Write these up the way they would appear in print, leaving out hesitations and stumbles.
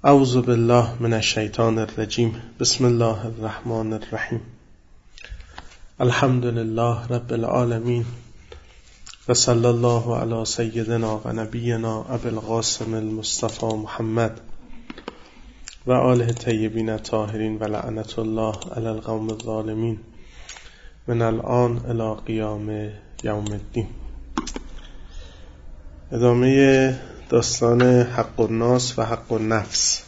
اعوذ بالله من الشیطان الرجیم. بسم الله الرحمن الرحیم. الحمد لله رب العالمین و صلی الله علی سیدنا و نبینا ابی القاسم المصطفى محمد و آله طیبین الطاهرین و لعنت الله علی القوم الظالمین من الان الی قیام یوم الدین. ادامه داستان حق الناس و حق النفس.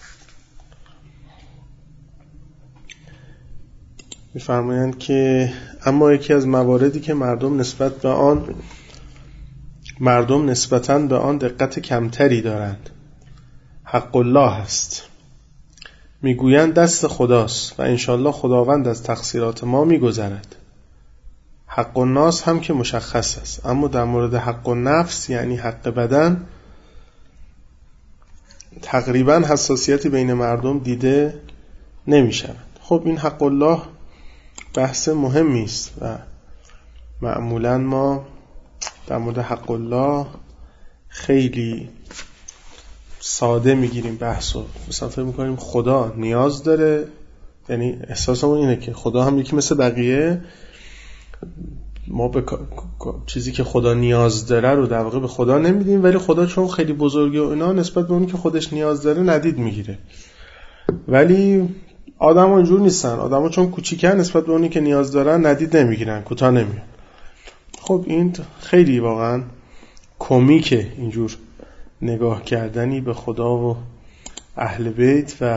می‌فرمایند که اما یکی از مواردی که مردم نسبتاً به آن دقت کمتری دارند حق الله است. میگویند دست خداست و انشالله خداوند از تقصیرات ما میگذرد. حق الناس هم که مشخص است، اما در مورد حق النفس یعنی حق بدن تقریبا حساسیتی بین مردم دیده نمی شود. خب این حق الله بحث مهمی است و معمولا ما در مورد حق الله خیلی ساده میگیریم بحثو. مثلا فکر میکنیم خدا نیاز داره، یعنی احساسمون اینه که خدا هم یکی مثل بقیه، ما به چیزی که خدا نیاز داره رو در واقع به خدا نمیدیم، ولی خدا چون خیلی بزرگه و اینا نسبت به اونی که خودش نیاز داره ندید میگیره. ولی آدم ها اینجور نیستن. آدم ها چون کوچیکن نسبت به اونی که نیاز دارن ندید نمیگیرن، کوتاه نمیان. خب این خیلی واقعا کمیکه اینجور نگاه کردنی به خدا و اهل بیت و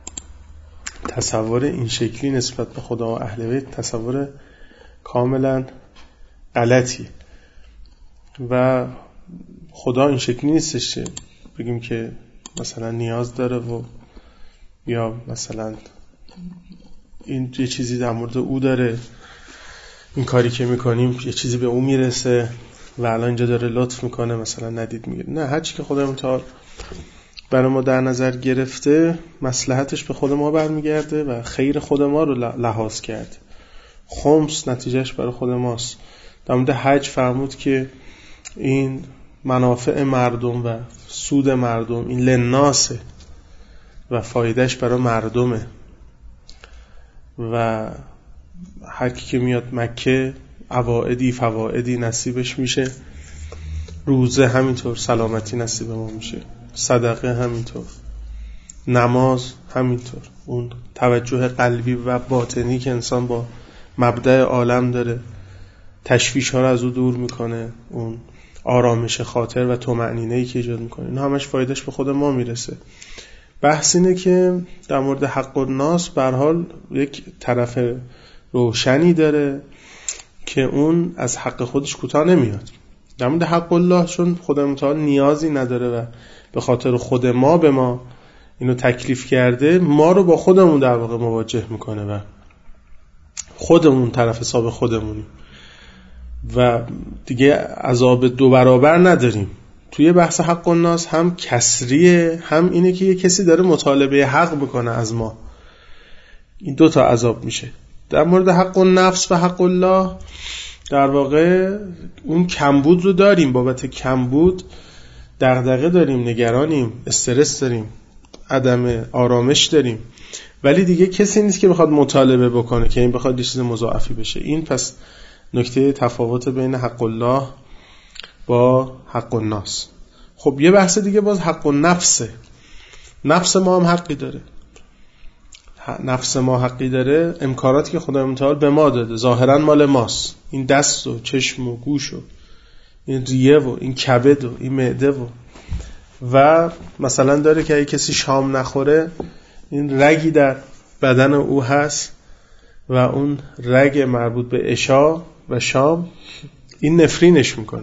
تصور این شکلی نسبت به خدا و اهل بیت تصور کاملا غلطی. و خدا این شکلی نیستش بگیم که مثلا نیاز داره و یا مثلا این یه چیزی در مورد او داره، این کاری که میکنیم یه چیزی به او میرسه و الان اینجا داره لطف میکنه مثلا ندید میگیره. نه، هر چی که خدا متعال برای ما در نظر گرفته مصلحتش به خود ما برمیگرده و خیر خود ما رو لحاظ کرد. خمس نتیجهش برای خود ماست. در مورد حج فرمود که این منافع مردم و سود مردم این لناسه و فایدهش برای مردمه و هر کی که میاد مکه عوائدی فوائدی نصیبش میشه، روزه همینطور سلامتی نصیب ما میشه، صدقه همینطور، نماز همینطور، اون توجه قلبی و باطنی که انسان با مبدأ عالم داره تشویش ها رو از او دور میکنه، اون آرامش خاطر و طمأنینه‌ای که ایجاد میکنه، این همش فایدهش به خود ما میرسه. بحث اینه که در مورد حق الناس به هر حال یک طرف روشنی داره که اون از حق خودش کوتاه نمیاد. در مورد حق الله چون خدا متعال نیازی نداره و به خاطر خود ما به ما اینو تکلیف کرده، ما رو با خودمون در واقع مواجه میکنه و خودمون طرف حساب خودمونیم و دیگه عذاب دو برابر نداریم. توی بحث حق الناس هم کسریه، هم اینه که یه کسی داره مطالبه حق میکنه از ما، این دو تا عذاب میشه. در مورد حق النفس و حق الله در واقع اون کمبود رو داریم، بابت کمبود دغدغه داریم، نگرانیم، استرس داریم، عدم آرامش داریم، ولی دیگه کسی نیست که بخواد مطالبه بکنه که این بخواد یه چیز مضاعفی بشه. این پس نکته تفاوت بین حق الله با حق الناس. خب یه بحث دیگه باز حق النفسه. نفس ما هم حقی داره. نفس ما حقی داره. امکاناتی که خدای متعال به ما داده ظاهرا مال ماست، این دست و چشم و گوش و این ریه و این کبد و این معده و مثلا داره که اگه کسی شام نخوره این رگی در بدن او هست و اون رگ مربوط به عشا و شام این نفرینش میکنه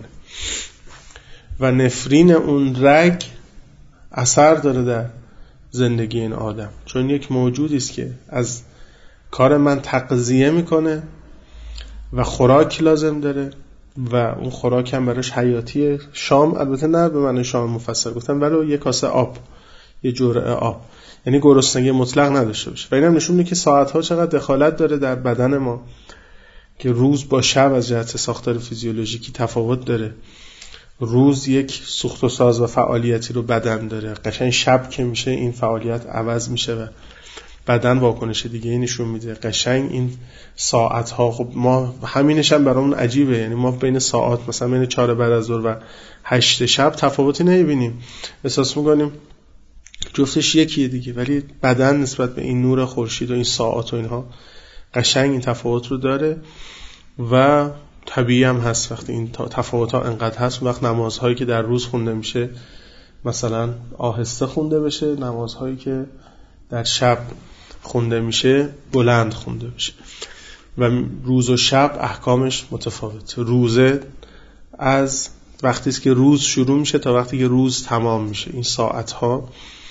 و نفرین اون رگ اثر داره در زندگی این آدم، چون یک موجودی است که از کار من تغذیه میکنه و خوراک لازم داره و اون خوراک هم براش حیاتیه. شام البته نه به معنی شام مفصل گفتم، ولی یه کاسه آب، یه جرعه آب، یعنی گرسنگی مطلق نداشته باشه. و اینم نشون میده که ساعت‌ها چقدر دخالت داره در بدن ما، که روز با شب از جهت ساختار فیزیولوژیکی تفاوت داره روز یک سوخت و ساز و فعالیتی رو بدن داره، قشنگ شب که میشه این فعالیت عوض میشه و بدن واکنش دیگه نشون میده. قشنگ این ساعت ها، خب ما همینش هم برامون عجیبه، یعنی ما بین ساعت مثلا بین 4 بعد از ظهر و 8 شب تفاوتی نمیبینیم، احساس میکنیم جفتش یکیه دیگه، ولی بدن نسبت به این نور خورشید و این ساعت و اینها قشنگ این تفاوت رو داره و طبیعی هم هست. وقتی این تفاوت ها انقدر هست، وقت نمازهایی که در روز خونده میشه مثلا آهسته خونده بشه، نمازهایی که در شب خونده میشه بلند خونده بشه و روز و شب احکامش متفاوت. روزه از وقتی است که روز شروع میشه تا وقتی که روز تمام میشه. این ساعت ها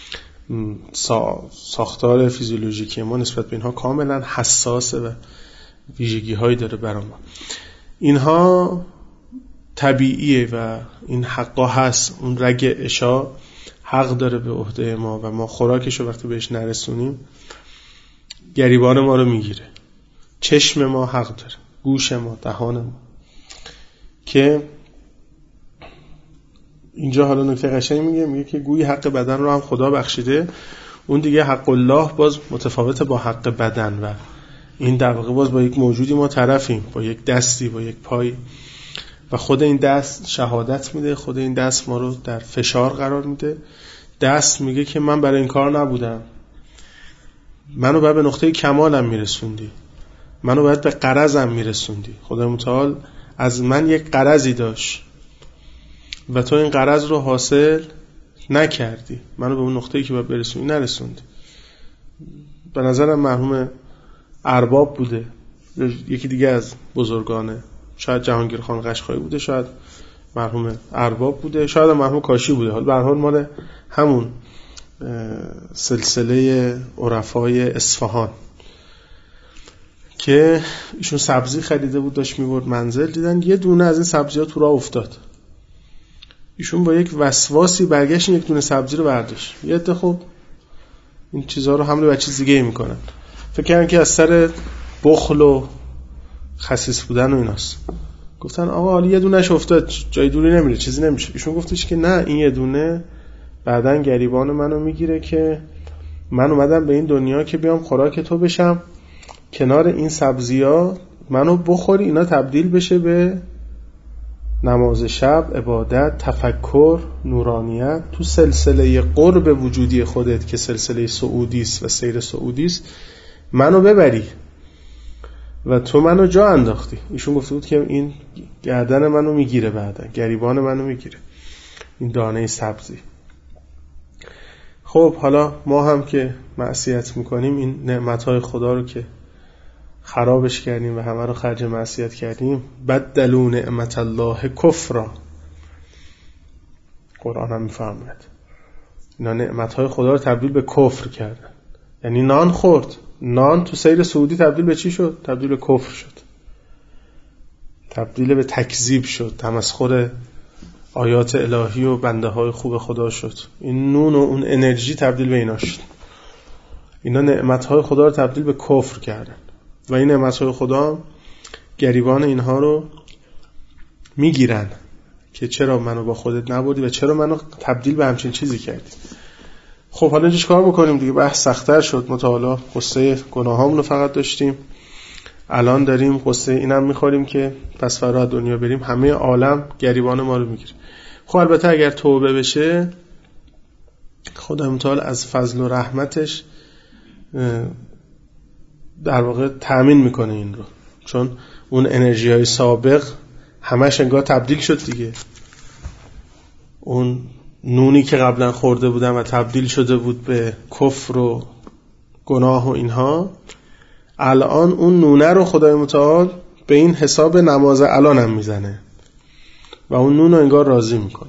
ساختار فیزیولوژیکی ما نسبت به اینها کاملا حساسه و ویژگی هایی داره برای ما. اینها طبیعیه و این حقا هست. اون رگ عشا حق داره به عهده ما و ما خوراکش رو وقتی بهش نرسونیم گریبان ما رو میگیره. چشم ما حق داره، گوش ما، دهان ما. که اینجا حالا نکته قشنگ میگه که گویی حق بدن رو هم خدا بخشیده، اون دیگه حق الله باز متفاوته با حق بدن و این در واقع باز با یک موجودی ما طرفیم، با یک دستی، با یک پای و خود این دست شهادت میده، خود این دست ما رو در فشار قرار میده. دست میگه که من برای این کار نبودم، منو باید به نقطه کمالم میرسوندی، منو باید به غرضم میرسوندی. خدا متعال از من یک غرضی داشت و تو این غرض رو حاصل نکردی، منو به اون نقطه‌ای که باید برسونی نرسوندی. به نظرم مرحوم ارباب بوده، یکی دیگه از بزرگانه، شاید جهانگیر خان قشقایی بوده، شاید مرحوم ارباب بوده، شاید مرحوم کاشی بوده. حالا به هر حال مال همون سلسله عرفای اصفهان که ایشون سبزی خریده بود، داشت میبرد منزل، دیدن یه دونه از این سبزی‌ها تو راه افتاد. ایشون با یک وسواسی برگشت یک دونه سبزی رو برداشت. یه عده خب این چیزها رو حمل بر چیز دیگه میکنن، فکر کردن که از سر بخل و خسیس بودن و ایناست. گفتن آقا حالا یه دونهش افتاد، جای دوری نمیره، چیزی نمیشه. ایشون گفتش که نه، این یه دونه بعدن گریبان منو میگیره که من اومدم به این دنیا که بیام خوراک تو بشم، کنار این سبزی‌ها منو بخوری، اینا تبدیل بشه به نماز شب، عبادت، تفکر، نورانیت، تو سلسله قرب وجودی خودت که سلسله سعودی است و سیر سعودی است منو ببری و تو منو جا انداختی. ایشون گفته بود که این گردن منو میگیره، بعدن گریبان منو میگیره این دانه سبزی. خب حالا ما هم که معصیت میکنیم، این نعمتهای خدا رو که خرابش کردیم و همه رو خرج معصیت کردیم، بدلوا نعمت الله کفرا. قرآن هم میفرماید اینا نعمتهای خدا رو تبدیل به کفر کردن. یعنی نان خورد، نان تو سیر سعودی تبدیل به چی شد؟ تبدیل به کفر شد، تبدیل به تکذیب شد، تمسخر آیات الهی و بنده های خوب خدا شد. این نون و اون انرژی تبدیل به اینا شد. اینا نعمتهای خدا رو تبدیل به کفر کردن و این نعمتهای خدا گریبان اینها رو میگیرن که چرا منو با خودت نبردی و چرا منو تبدیل به همچین چیزی کردی. خب حالا اینجا چیکار بکنیم دیگه؟ بحث سخت‌تر شد. ما تا حالا قصه گناهامون رو فقط داشتیم، الان داریم قصه اینم میخوریم که پس فردا دنیا بریم همه عالم گریبان ما رو میگیره. خب البته اگر توبه بشه خدا متعال از فضل و رحمتش در واقع تأمین میکنه این رو، چون اون انرژی های سابق همش انگار تبدیل شد دیگه. اون نونی که قبلا خورده بودن و تبدیل شده بود به کفر و گناه و اینها، الان اون نونه رو خدای متعال به این حساب نماز الان هم میزنه و اون نون رو انگار راضی میکنه،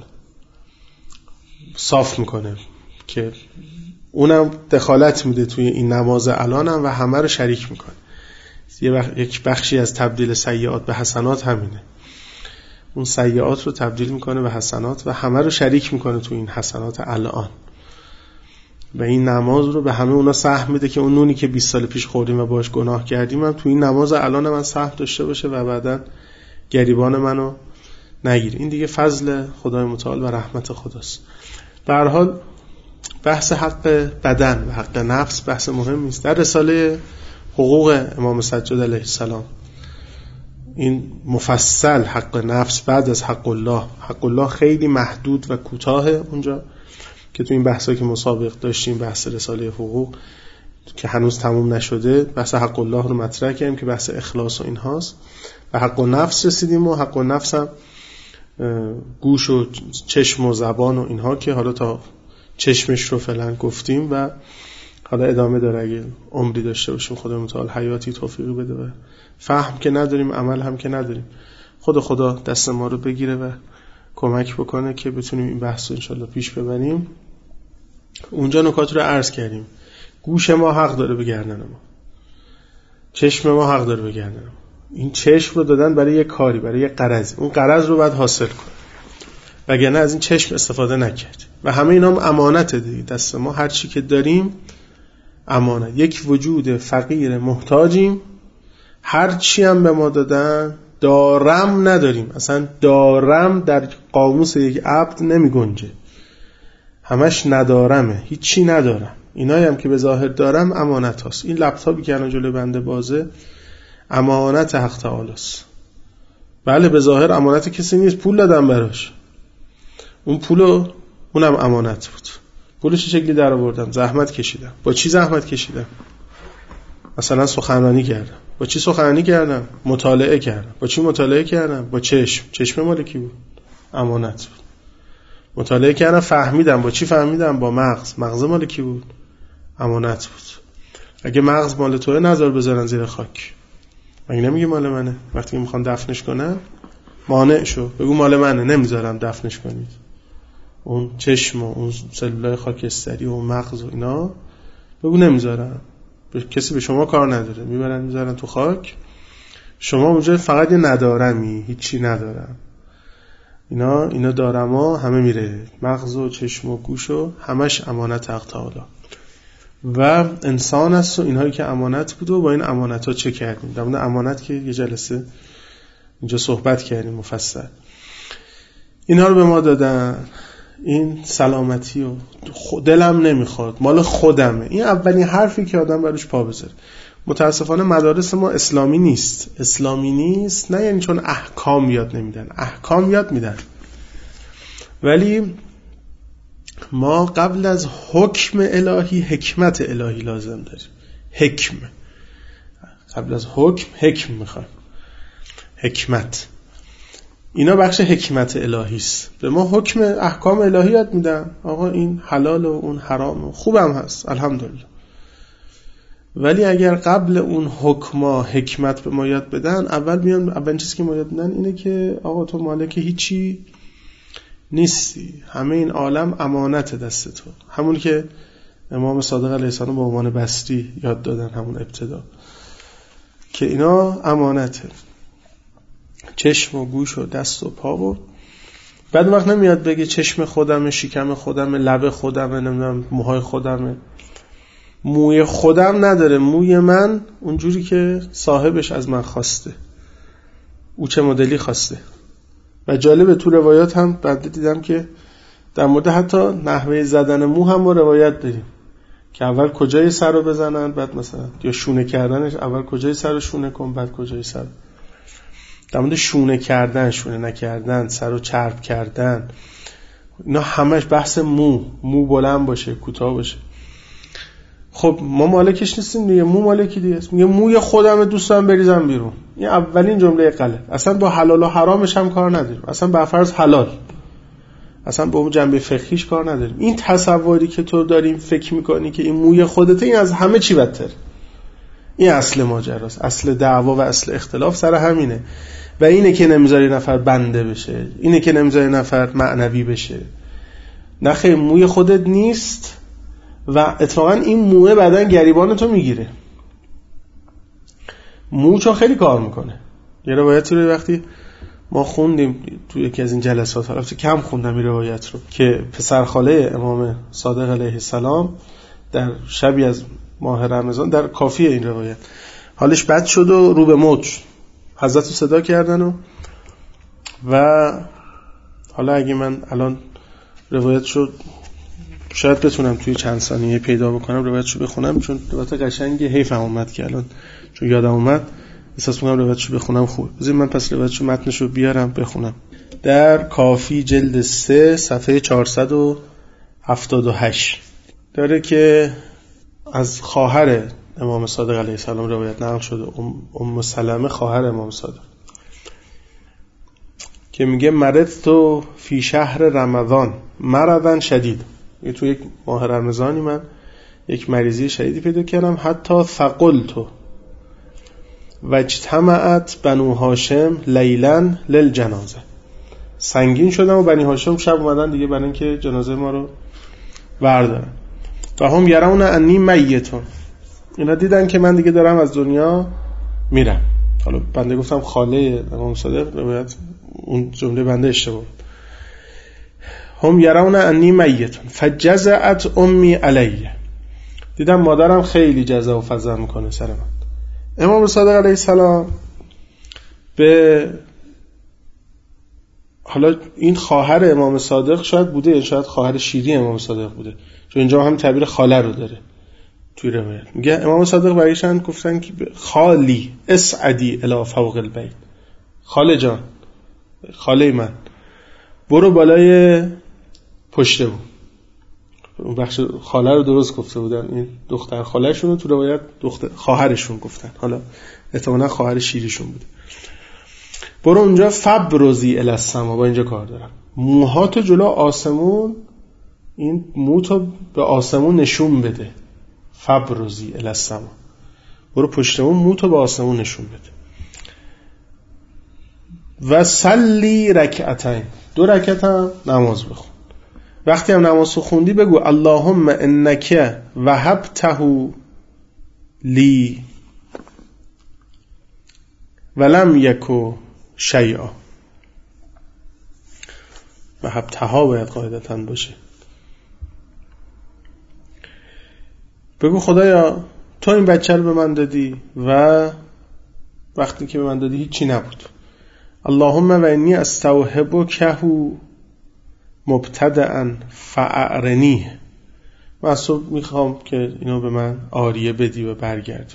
صاف میکنه که اونم دخالت میده توی این نماز الان هم و همه رو شریک میکنه. یک بخشی از تبدیل سیئات به حسنات همینه، اون سیئات رو تبدیل میکنه به حسنات و همه رو شریک میکنه توی این حسنات الان و این نماز رو به همه اونا سهم میده که اون نونی که 20 سال پیش خوردیم و باش گناه کردیم هم توی این نماز الان من سهم داشته باشه و بعداً گریبان منو نگیر. این دیگه فضل خدای متعال و رحمت خداست. به هر حال بحث حق بدن و حق نفس بحث مهمی است. در رساله حقوق امام سجاد علیه السلام این مفصل حق نفس بعد از حق الله خیلی محدود و کوتاه اونجا که تو این بحثایی که مسابق داشتیم، بحث رساله حقوق که هنوز تموم نشده، بحث حق الله رو مطرح کردیم که بحث اخلاص و اینهاست. و حق نفس رسیدیم و حق نفس هم گوش و چشم و زبان و اینها که حالا تا چشمش رو فعلا گفتیم و حالا ادامه داره اگه عمری داشته باشیم، خدا متعال حیاتی توفیقی بده و فهم که نداریم عمل هم که نداریم. خدا دست ما رو بگیره و کمک بکنه که بتونیم این بحث رو انشالله پیش ببریم. اونجا نکات رو عرض کردیم. گوش ما حق داره به گردن ما، چشم ما حق داره به گردن ما. این چشم رو دادن برای یک کاری، برای یک غرضی، اون غرض رو باید حاصل کن، وگرنه از این چشم استفاده نکرد. و همه اینا هم امانته دیگه، دست ما هر چی که داریم امانت. یک وجود فقیر محتاجیم، هر چی هم به ما دادن دارم نداریم. اصلا دارم در قاموس یک عبد نمی گنجه، همش ندارمه، هیچی ندارم. اینایی هم که به ظاهر دارم امانت هست. این لپتاپی که الان جلوی بنده بازه امانت حق تعالی است. بله به ظاهر امانت کسی نیست، پول دادم براش، اون پولو اونم امانت بود. پولش چه شکلی در آوردم؟ زحمت کشیدم. با چی زحمت کشیدم؟ مثلا سخنرانی کردم. با چی سخنرانی کردم؟ مطالعه کردم. با چی مطالعه کردم؟ با چشم مال کی بود؟ امانت بود. مطالعه کردم فهمیدم. با چی فهمیدم؟ با مغز مال کی بود؟ امانت بود. اگه مغز مال توئه نذار بذارن زیر خاک. مگه نمیگی مال منه؟ وقتی میخوان دفنش کنن مانع شو، بگو مال منه، نمیذارم دفنش کنید. اون چشم و اون سلولای خاکستری و مغز و اینا بگو نمیذارم، کسی به شما کار نداره، میذارن تو خاک. شما اونجا فقط یه ندارمی، هیچی ندارم. اینا دارم ها همه میره، مغز و چشم و گوش و همش امانت حق تعالی و انسان است و اینهایی که امانت بود و با این امانت ها چه کردیم. در مورد امانت که یه جلسه اینجا صحبت کردیم مفصل. اینها رو به ما دادن، این سلامتی و دلم نمیخواد، مال خودمه. این اولین حرفی که آدم بروش پا بذاره. متاسفانه مدارس ما اسلامی نیست. نه یعنی چون احکام یاد نمیدن، احکام یاد میدن، ولی ما قبل از حکم الهی حکمت الهی لازم داریم. قبل از حکم میخوایم. حکمت، اینا بخش حکمت الهی است. به ما حکم احکام الهی یاد میدن، آقا این حلال و اون حرام و خوبم هست الحمدلله. ولی اگر قبل اون حکما حکمت به ما یاد بدن، اول چیزی که ما یاد بدن اینه که آقا تو مالک هیچی نیستی، همه این عالم امانت دست تو. همون که امام صادق علیه السلام به عنوان بسری یاد دادن همون ابتدا، که اینا امانته، چشم و گوش و دست و پا. و بعد وقت نمیاد بگه چشم خودمه، شکم خودمه، لب خودمه، نمیدونم موهای خودمه. موی خودم نداره، موی من اونجوری که صاحبش از من خواسته، او چه مدلی خواسته. و جالبه تو روایات هم بعد دیدم که در مورد حتی نحوه زدن مو هم ما روایت داریم که اول کجای سر رو بزنن، بعد مثلا یا شونه کردنش، اول کجای سر رو شونه کن، بعد کجای سر. در مورد شونه کردن، شونه نکردن، سر رو چرب کردن، اینا همش بحث مو بلند باشه، کوتاه باشه. خب ما مالکش نیستیم دیگه، مو مالکی دیگه است. میگه موی خودم دوست دارم بریزم بیرون. این اولین جمله غلط. اصلا با حلال و حرامش هم کار نداریم، اصلا به فرض حلال، اصلا با اون جنبه فقهیش کار نداریم. این تصوری که تو داریم فکر میکنی که این موی خودته، این از همه چی بدتر. این اصل ماجراست، اصل دعوا و اصل اختلاف سر همینه. و اینه که نمیذاری نفر بنده بشه، اینه که نمیذاری نفر معنوی بشه. نه خیر، موی خودت نیست. و اتفاقا این موه بعدن گریبان تو میگیره. مو چون خیلی کار میکنه. یه روایت رو وقتی ما خوندیم تو یکی از این جلسات، البته کم خوندم این روایت رو، که پسرخاله امام صادق علیه السلام در شبی از ماه رمضان، در کافیه این روایت، حالش بد شد و رو به موت شد. حضرت رو صدا کردن و و حالا اگه من الان روایتشو شاید بتونم توی چند ثانیه پیدا بکنم روایتشو بخونم، چون روایت قشنگه، حیفم اومد که الان چون یادم اومد احساس می‌کنم روایتشو بخونم خوب. بذار من پس روایتشو متنشو بیارم بخونم. در کافی جلد 3 صفحه 478 داره که از خواهر امام صادق علیه السلام روایت نقل شده، ام سلمه خواهر امام صادق، که میگه مرضت فی شهر رمضان مرضا شدید. تو یک ماه رمضانی من یک مریضی شدیدی پیدا کردم، حتی ثقلت و اجتمعت بنو هاشم لیلا للجنازه. سنگین شدم و بنی هاشم شب اومدن دیگه برای اینکه جنازه ما رو بردارن. و هم یرون انی میتون، اینا دیدن که من دیگه دارم از دنیا میرم. حالا بنده گفتم خاله امام صادق، روایت اون جمله بنده اشتباه. هم یرون انی میتون فجزعت امی علیه، دیدم مادرم خیلی جزع و فزع میکنه سر من. امام صادق علیه السلام به حالا این خواهر امام صادق شاید بوده، شاید خواهر شیری امام صادق بوده، چون اینجا هم تعبیر خاله رو داره توی روایت. میگه امام صادق برایشان گفتن که خالی اسعدی الی فوق البیت، خاله جان، خاله من، برو بالای پشته بود. اون بخش خاله رو درست گفته بودن، این دختر خاله شون رو تو روایت دختر خواهرشون گفتن، حالا احتمالاً خواهر شیریشون بود. برو اونجا فبرزی الی السما، با اینجا کار دارم، موهاتو جلو آسمون، این موتو به آسمون نشون بده. فبرزی الی السما، برو پشتمون موتو به آسمون نشون بده. و صلی رکعتین، 2 رکعت هم نماز بخون. وقتی هم نماز خوندی بگو اللهم انک وهبته لی ولم یکو شیئا. وهبتها باید قاعدتاً باشه. بگو خدایا تو این بچه رو به من دادی و وقتی که به من دادی هیچی نبود. اللهم و انی استوهبکه مبتدأ فاعرنی، من اصلا میخوام که اینو به من عاریه بدی و برگرد.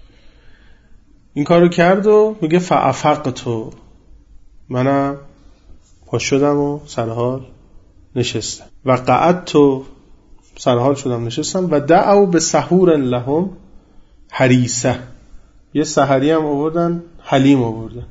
این کارو کرد و میگه فافقتو، منم پاش شدم و سرحال نشستم. و قعدتو، سرحال شدم نشستم. و دعوا به سحور لهم حریسه، یه سحری هم آوردن، حلیم آوردن.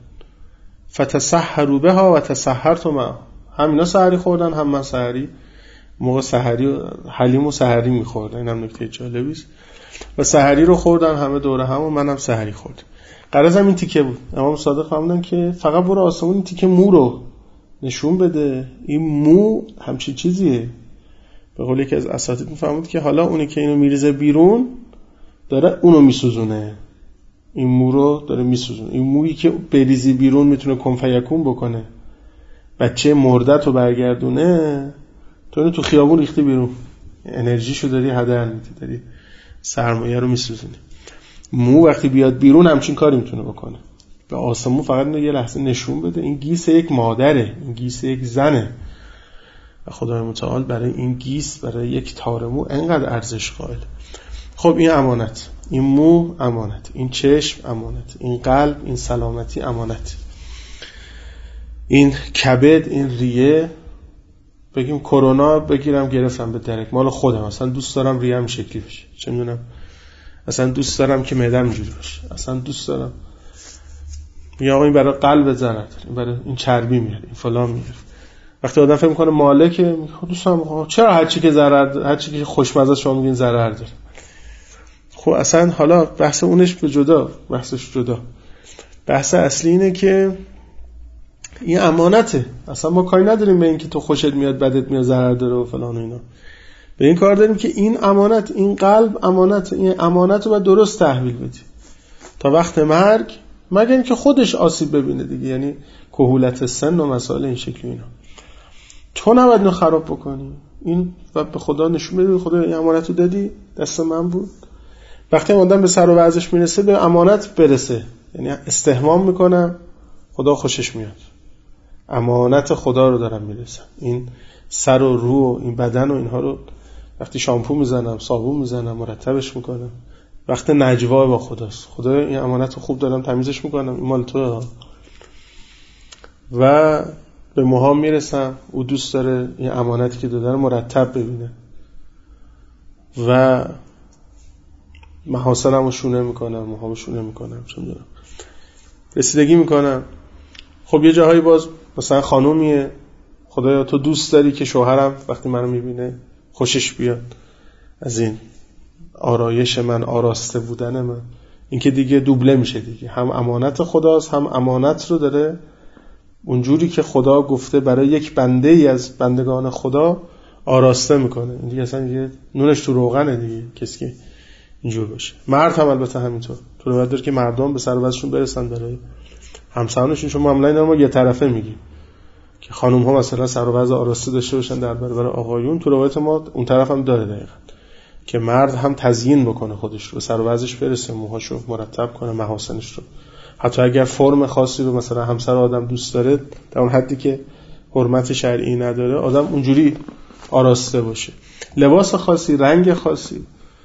فتسحروا بها و تسحرت معهم، هم اینا سحری خوردن هم من سحری، موقع سحری حلیم و سحری میخوردن. اینم نکته جالبی است. و سحری رو خوردن همه دوره هم و منم سحری خوردم. غرضم این تیکه بود. امام صادق فرمودن که فقط برو آسمون این تیکه مو رو نشون بده. این مو همچین چیزیه. به قول یکی از اساتید میفهمید که حالا اونی که اینو میریزه بیرون داره اونو میسوزونه، این مو رو داره میسوزونه. این مویی که بریزی بیرون میتونه کن فیکون بکنه، بچه مردت رو برگردونه، تو اینو تو خیابون ریختی بیرون، انرژیشو داری هدر میدی، داری سرمایه رو میسوزونی. مو وقتی بیاد بیرون همچین کاری میتونه بکنه. به آسمون فقط اینو یه لحظه نشون بده. این گیس یک مادره، این گیس یک زنه و خدای متعال برای این گیس، برای یک تار مو انقدر ارزش قائل. خب این امانت، این مو امانت، این چشم امانت، این قلب، این سلامتی امانت، این کبد، این ریه. بگیم کرونا بگیرم گرفتم به درک، مال خودم، اصلا دوست دارم ریه هم شکلی بشه، چه میدونم، اصلا دوست دارم که معده‌م اینجوری باشه، اصلا دوست دارم. میگه آقا این برای قلب ضرر داره، این برای این چربی میاره، این فلان میاره. وقتی آدم فکر میکنه مالکه، میگه دوستم چرا هر چی که ضرر، هر چی که خوشمزه شما میگین ضرر داره. خب اصلا حالا بحث اونش به جدا، بحثش جدا. بحث اصلی اینه که این امانته. اصلا ما کاری نداریم به این که تو خوشت میاد بدت میاد ضرر داره و فلان و اینا. به این کار داریم که این امانت، این قلب امانت، این امانت رو باید درست تحویل بدی تا وقت مرگ، مگر اینکه خودش آسیب ببینه دیگه، یعنی کهولت سن و مسائل این شکلی اینا. تو نباید اینو خراب بکنی. این و به خدا نشون بدی خدا این امانت رو دادی، دست من بود. وقتی آدم به سر و وضعش میرسه به امانت برسه، یعنی استحمام میکنم، خدا خوشش میاد. امانت خدا رو دارم میرسم. این سر و رو و این بدن و اینها رو وقتی شامپو میزنم، صابون میزنم، مرتبش میکنم، وقت نجوا با خداست. خدا این امانت رو خوب دارم تمیزش میکنم، این مال توه. و به موهام میرسم، او دوست داره این امانتی که داده رو مرتب ببینه و محاسنم رو شونه میکنم، موهام رو شونه میکنم، چون دارم رسیدگی میکنم. خب یه جاهایی باز مثلا خانومیه، خدایا تو دوست داری که شوهرم وقتی منو میبینه خوشش بیاد از این آرایش من، آراسته بودن من. این که دیگه دوبله میشه دیگه، هم امانت خداست، هم امانت رو داره اونجوری که خدا گفته برای یک بنده ای از بندگان خدا آراسته میکنه. این دیگه اصلا دیگه نونش تو روغنه دیگه کسی که اینجور باشه. مرد هم البته همینطور، تو رو باید داره که مردم به سر و وضعشون برسن برای همسرانشون. چون معامله اینا ما یه طرفه میگیم که خانم ها مثلا سر و وضع آراسته داشته باشن در برابر آقایون. تو روایت ما اون طرف هم داره دقیقاً که مرد هم تزیین بکنه خودش رو، سر و وضعش برسه، موهاشو مرتب کنه، محاسنش رو، حتی اگر فرم خاصی رو مثلا همسر آدم دوست داره در اون حدی که حرمت شرعی نداره، آدم اونجوری آراسته باشه. لباس خاصی، رنگ خاصی،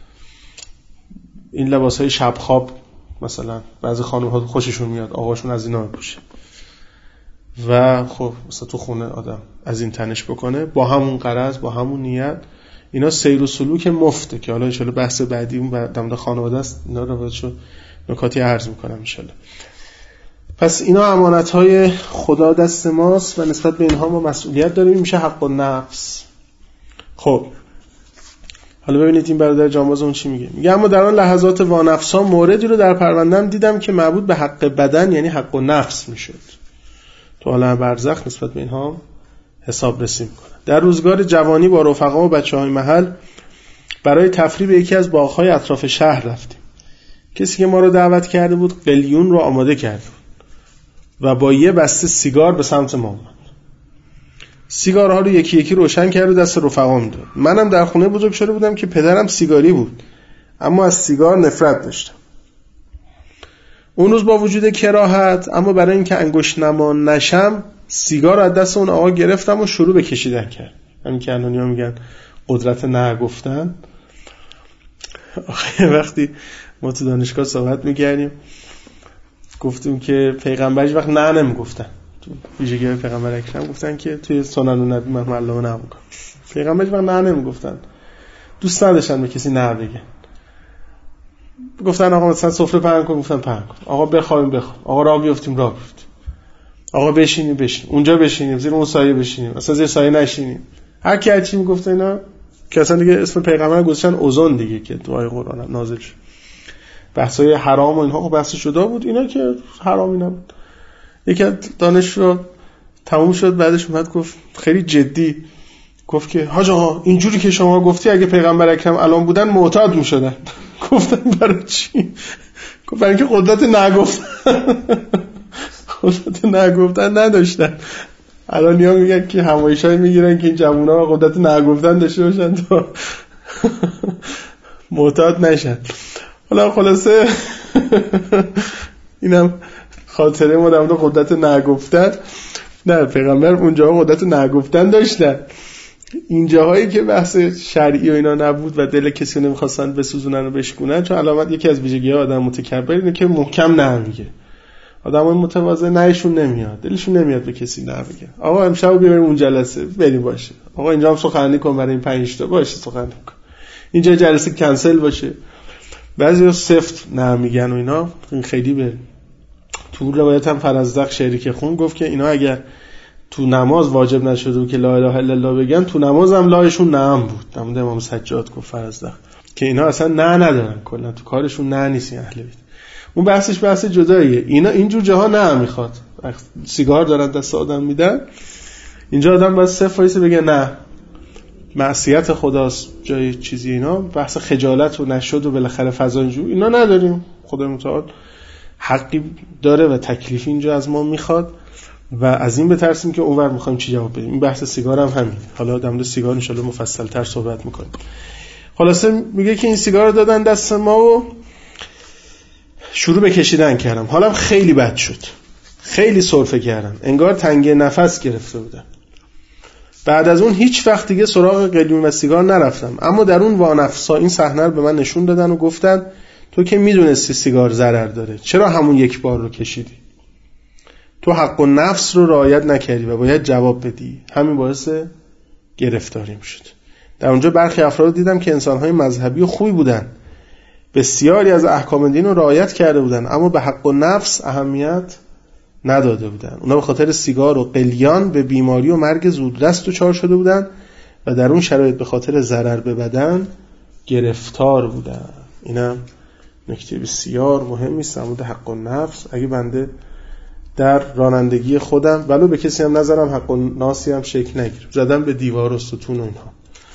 این لباسهای شب خواب مثلا بعضی خانم ها خوششون میاد آقاشون از اینا بپوشه و خب مثلا تو خونه آدم از این تنش بکنه با همون غرض، با همون نیت. اینا سیر و سلوک مفته که حالا ان شاءالله بحث بعدی اون در مورد خانواده است، اینا رو باید نکاتی عرض میکنم ان شاءالله. پس اینا امانت‌های خدا دست ماست و نسبت به اینها ما مسئولیت داریم. میشه حق النفس. خب حالا ببینید این برادر جانباز اون چی میگه. میگه اما در آن لحظات وانفسا موردی رو در پروندم دیدم که مربوط به حق بدن یعنی حق النفس میشد. تو عالم برزخ نسبت به اینها حساب رسی میکنه. در روزگار جوانی با رفقا و بچه‌های محل برای تفریح به یکی از باغ‌های اطراف شهر رفتیم. کسی که ما رو دعوت کرده بود قلیون رو آماده کرده بود و با یه بسته سیگار به سمت ما اومد. سیگارها رو یکی یکی روشن کرد و دست رفقا میداد. منم در خونه بزرگ شده بودم که پدرم سیگاری بود، اما از سیگار نفرت داشتم. اون روز با وجود کراهت، اما برای اینکه انگشت نما نشم، سیگار رو از دست اون آقا گرفتم و شروع به کشیدن کرد. همین که الانیا میگن قدرت نه گفتن. وقتی ما تو دانشگاه صحبت می‌کردیم گفتیم که پیغمبر هیچ وقت نه نمیگفتن. تو ویژگی پیغمبر اکرم گفتن که توی سنن النبی من علامه نه میگم. پیغمبر هیچ وقت نه نمیگفتن. دوست نداشتن به کسی نه بگن. گفتن آقا مثلا سفره پهن کن، گفتن پهن کن. آقا بخوابیم بخواب. آقا راه بیفتیم راه بیفتیم. آقا بشینیم بشینیم. اونجا بشینیم، زیر اون سایه بشینیم. اصلا زیر سایه نشینیم. هر کی چی میگفت اینا که اصلا دیگه اسم پیغمبر گذاشتن اوزون دیگه که دعای قرآن نازل شد. بحثای حرام و اینها بحث شده بود، اینا که حرامی نبود. یکی از دانشجو تموم شد بعدش اومد گفت خیلی جدی گفت که حاج آقا اینجوری که شما گفتی اگه پیغمبر اکرم الان بودن معتاد میشدن. گفتم برای چی؟ گفت برای اینکه قدرت نگفتن. قدرت نگفتن نداشتن. الان نیا میگن که همایشایی میگیرن که این جوونا قدرت نگفتن داشته باشن تا معتاد نشن. حالا خلاصه اینم خاطره ما در مورد قدرت نگفتن. نه پیغمبر اونجا قدرت نگفتن داشتن. این جاهایی که بحث شرعی و اینا نبود و دل کسی رو نمیخواستن بسوزونن و بشکونن، چون علامت یکی از ویژگی‌های آدم متکبر اینه که محکم نه میگه. آدمای متواضع نهشون نمیاد، دلشون نمیاد به کسی نه بگه. آقا امشب بریم اون جلسه، بریم باشه. آقا اینجا هم سخنرانی کن برای این 5 تا باشه سخنرانی کن. اینجا جلسه کنسل باشه. بعضیا سفت نه میگن و اینا. این خیلی به تو روایت هم فرزدق شریک خون گفت که اینا اگر تو نماز واجب نشده و که لا اله الا الله بگن، تو نماز هم لایشون نعم بود. نمود امام سجاد گفت فرزدق که اینا اصلا نه ندارن، کلا تو کارشون نه نیست اهل بیت. اون بحثش بحث جداییه. اینا اینجور جاها نه میخواد. سیگار دارن دست آدم میدن، اینجا آدم باید صفر وایسه بگه نه معصیت خداست جای چیزی. اینا بحث خجالت و نشد و بالاخره فضا اینجور اینا نداریم. خدا متعال حقی داره و تکلیفی اینجا از ما میخواد و از این بترسیم که اونور میخوایم چی جواب بدیم. این بحث سیگار هم همین. حالا در مورد سیگار ان شاءالله مفصل تر صحبت میکنیم. خلاصه میگه که این سیگار رو دادن دست ما و شروع به کشیدن کردم. حالم خیلی بد شد. خیلی سرفه کردن، انگار تنگی نفس گرفته بودن. بعد از اون هیچ وقت دیگه سراغ قلیون و سیگار نرفتم. اما در اون وانفسا این صحنه رو به من نشون دادن و گفتن تو که میدونستی سیگار ضرر داره، چرا همون یک بار رو کشیدی؟ تو حق و نفس رو رعایت نکردی و باید جواب بدی. همین باعث گرفتاریم شد. در اونجا برخی افراد دیدم که انسان‌های مذهبی و خوبی بودن، بسیاری از احکام دین رو رعایت کرده بودن، اما به حق و نفس اهمیت نداده بودن. اونا به خاطر سیگار و قلیان به بیماری و مرگ زودرس دچار شده بودن و در اون شرایط به خاطر ضرر به بدن گرفتار بودن. اینم نکته بسیار مهمی است. در مورد حق و نفس اگه بنده در رانندگی خودم ولو به کسی هم نظرم حق و ناسی هم شکل نگیرم، زدم به دیوار و ستون و اینها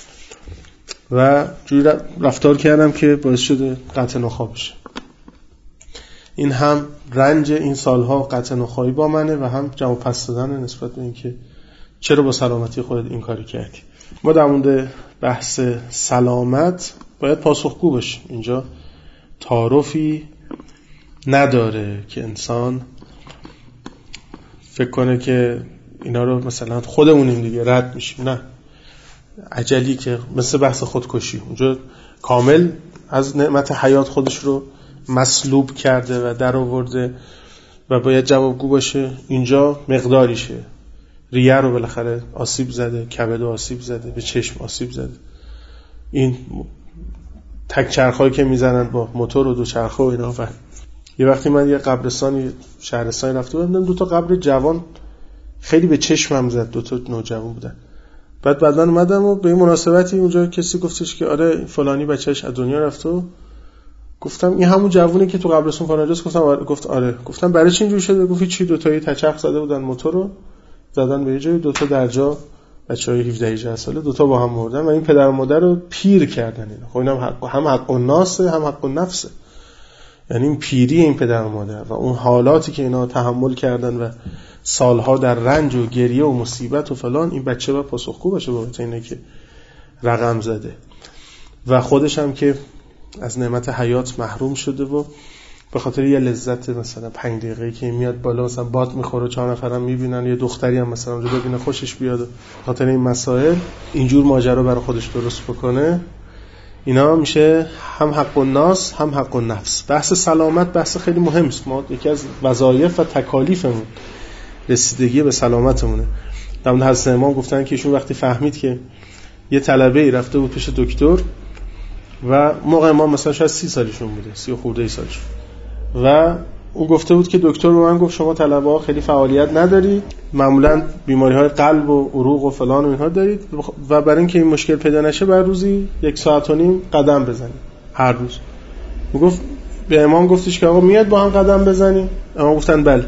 و جوری رفتار کردم که باعث شده قطع نخاع بشه. این هم رنج این سالها قطع نخاعی با منه و هم جواب پس دادن نسبت به اینکه چرا با سلامتی خودت این کاری کردی. ما در مورد بحث سلامت باید پاسخگو باشیم. اینجا تعارفی نداره که انسان فکر کنه که اینا رو مثلا خودمونیم دیگه رد میشیم. نه، عجلی که مثل بحث خودکشی اونجا کامل از نعمت حیات خودش رو مسلوب کرده و در آورده و باید جوابگو باشه. اینجا مقداریشه. ریه رو بالاخره آسیب زده، کبد آسیب زده، به چشم آسیب زده. این تک چرخایی که میزنن با موتور و دو چرخه و اینا. یه وقتی من یه قبرستانی شهرستانی رفته بودم، دو تا قبر جوان خیلی به چشمم زد، دو تا نوجوان بودن. بعدا اومدم و به این مناسبتی اونجا کسی گفتش که آره فلانی بچه‌ش از دنیا رفته. گفتم این همون جوونی که تو قبرستون فلانجاست؟ گفت آره. گفتم برای چی اینجوری شده؟ گفت چی، دو تایی تچرخ زده بودن، موتور رو زدن به یه جای، دو تا درجا بچهای 17 ساله دو تا با هم مردن و این پدر و مادر رو پیر کردن. اینا خب اینم هم حق الناس هم حق النفس. یعنی این پیری این پدر و مادر و اون حالاتی که اینا تحمل کردن و سالها در رنج و گریه و مصیبت و فلان، این بچه باید پاسخگو باشه بابت اینه که رقم زده و خودش هم که از نعمت حیات محروم شده و به خاطر یه لذت مثلا 5 دقیقه‌ای که میاد بالا مثلا باد میخوره 4 نفرم میبینن، یه دختری هم مثلا اونجا ببینه خوشش بیاد، به خاطر این مسائل اینجور ماجرا برای خودش درست بکنه. اینا میشه هم حق الناس هم حق النفس. بحث سلامت بحث خیلی مهم است. ما یکی از وظایف و تکالیفمون رسیدگی به سلامتمونه. در مورد حضرت امام گفتن که ایشون وقتی فهمید که یه طلبه‌ای رفته بود پیش دکتر و موقع امام مثلا شاید 30 سالشون بوده، 30 خورده سالشون، و اون گفته بود که دکتر به من گفت شما طلبه‌ها خیلی فعالیت ندارید، معمولا بیماری‌های قلب و عروق و فلان و اینها دارید و برای اینکه این مشکل پیدا نشه بعد روزی 1.5 ساعت قدم بزنید هر روز. گفت به امام گفتش که آقا میاد با هم قدم بزنیم؟ امام گفتن بله.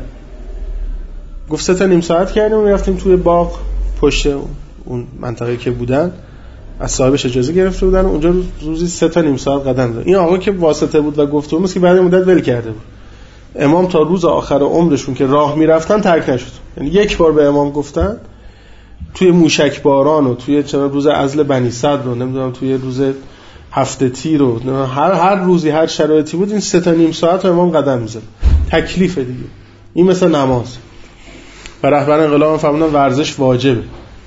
گفت 3 تا نیم ساعت کردیم و رفتیم توی باغ پشت اون منطقه‌ای که بودن، از صاحبش اجازه گرفته بودن و اونجا روزی 3 تا نیم ساعت قدم زدن. این آقا که واسطه بود و گفته بود که بعد مدت ول کرده بود. امام تا روز آخر عمرشون که راه میرفتن ترک نشد. یعنی یک بار به امام گفتن توی موشک باران و توی روز عزل بنی صدر رو نمیدونم توی روز هفته تیر رو هر روزی هر شرایطی بود این 3 تا نیم ساعت امام قدم میزد. تکلیف دیگه. این مثل نماز. و رهبر انقلاب فهمیدن ورزش واجبه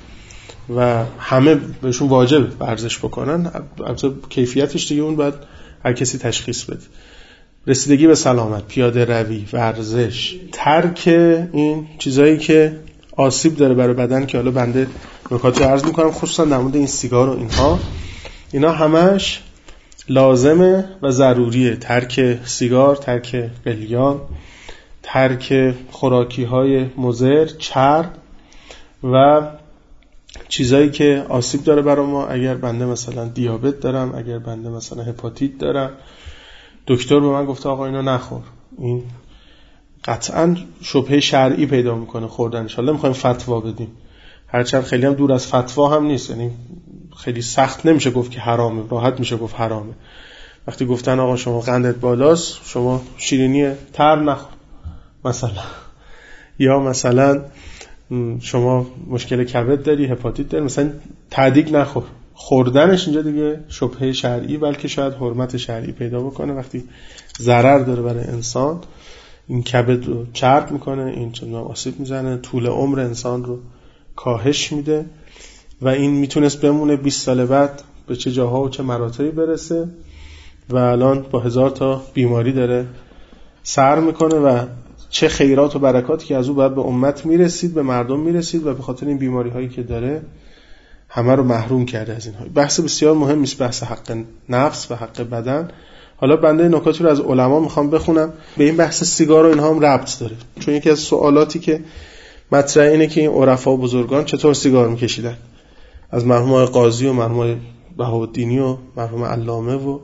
و همه بهشون واجبه ورزش بکنن. البته کیفیتش دیگه اون باید هر کسی تشخیص بده. رسیدگی به سلامت، پیاده روی، ورزش، ترک این چیزایی که آسیب داره برای بدن که حالا بنده نکاتی عرض میکنم، خصوصا در مورد این سیگار و اینا همش لازمه و ضروریه. ترک سیگار، ترک قلیان، ترک خوراکی های مضر، چرب و چیزایی که آسیب داره برای ما. اگر بنده مثلا دیابت دارم، اگر بنده مثلا هپاتیت دارم، دکتر به من گفته آقا اینو نخور، این قطعا شبهه شرعی پیدا میکنه خوردنش. حالا میخوایم فتوا بدیم، هرچند خیلی هم دور از فتوا هم نیست، یعنی خیلی سخت نمیشه گفت که حرامه، راحت میشه گفت حرامه. وقتی گفتن آقا شما قندت بالاست، شما شیرینی تر نخور مثلا، یا مثلا شما مشکل کبد داری، هپاتیت داری، مثلا تعدیق نخور. خوردنش اینجا دیگه شبهه شرعی بلکه شاید حرمت شرعی پیدا بکنه وقتی ضرر داره برای انسان. این کبد رو چرب میکنه، این چندان آسیب میزنه، طول عمر انسان رو کاهش میده و این میتونست بمونه 20 سال بعد به چه جاها و چه مراتبی برسه و الان با 1000 تا بیماری داره سر میکنه و چه خیرات و برکاتی که از او باید به امت میرسید، به مردم میرسید و به خاطر این بیماری هایی که داره همه رو محروم کرده از اینها. بحث بسیار مهمی است، بحث حق نفس و حق بدن. حالا بنده نکاتی رو از علما میخوام بخونم، به این بحث سیگار و اینها هم ربط داره، چون یکی از سوالاتی که مطرح اینه که این عرفا و بزرگان چطور سیگار میکشیدن، از مرحوم آقای قاضی و مرحوم آقای بهاءالدینی و مرحوم علامه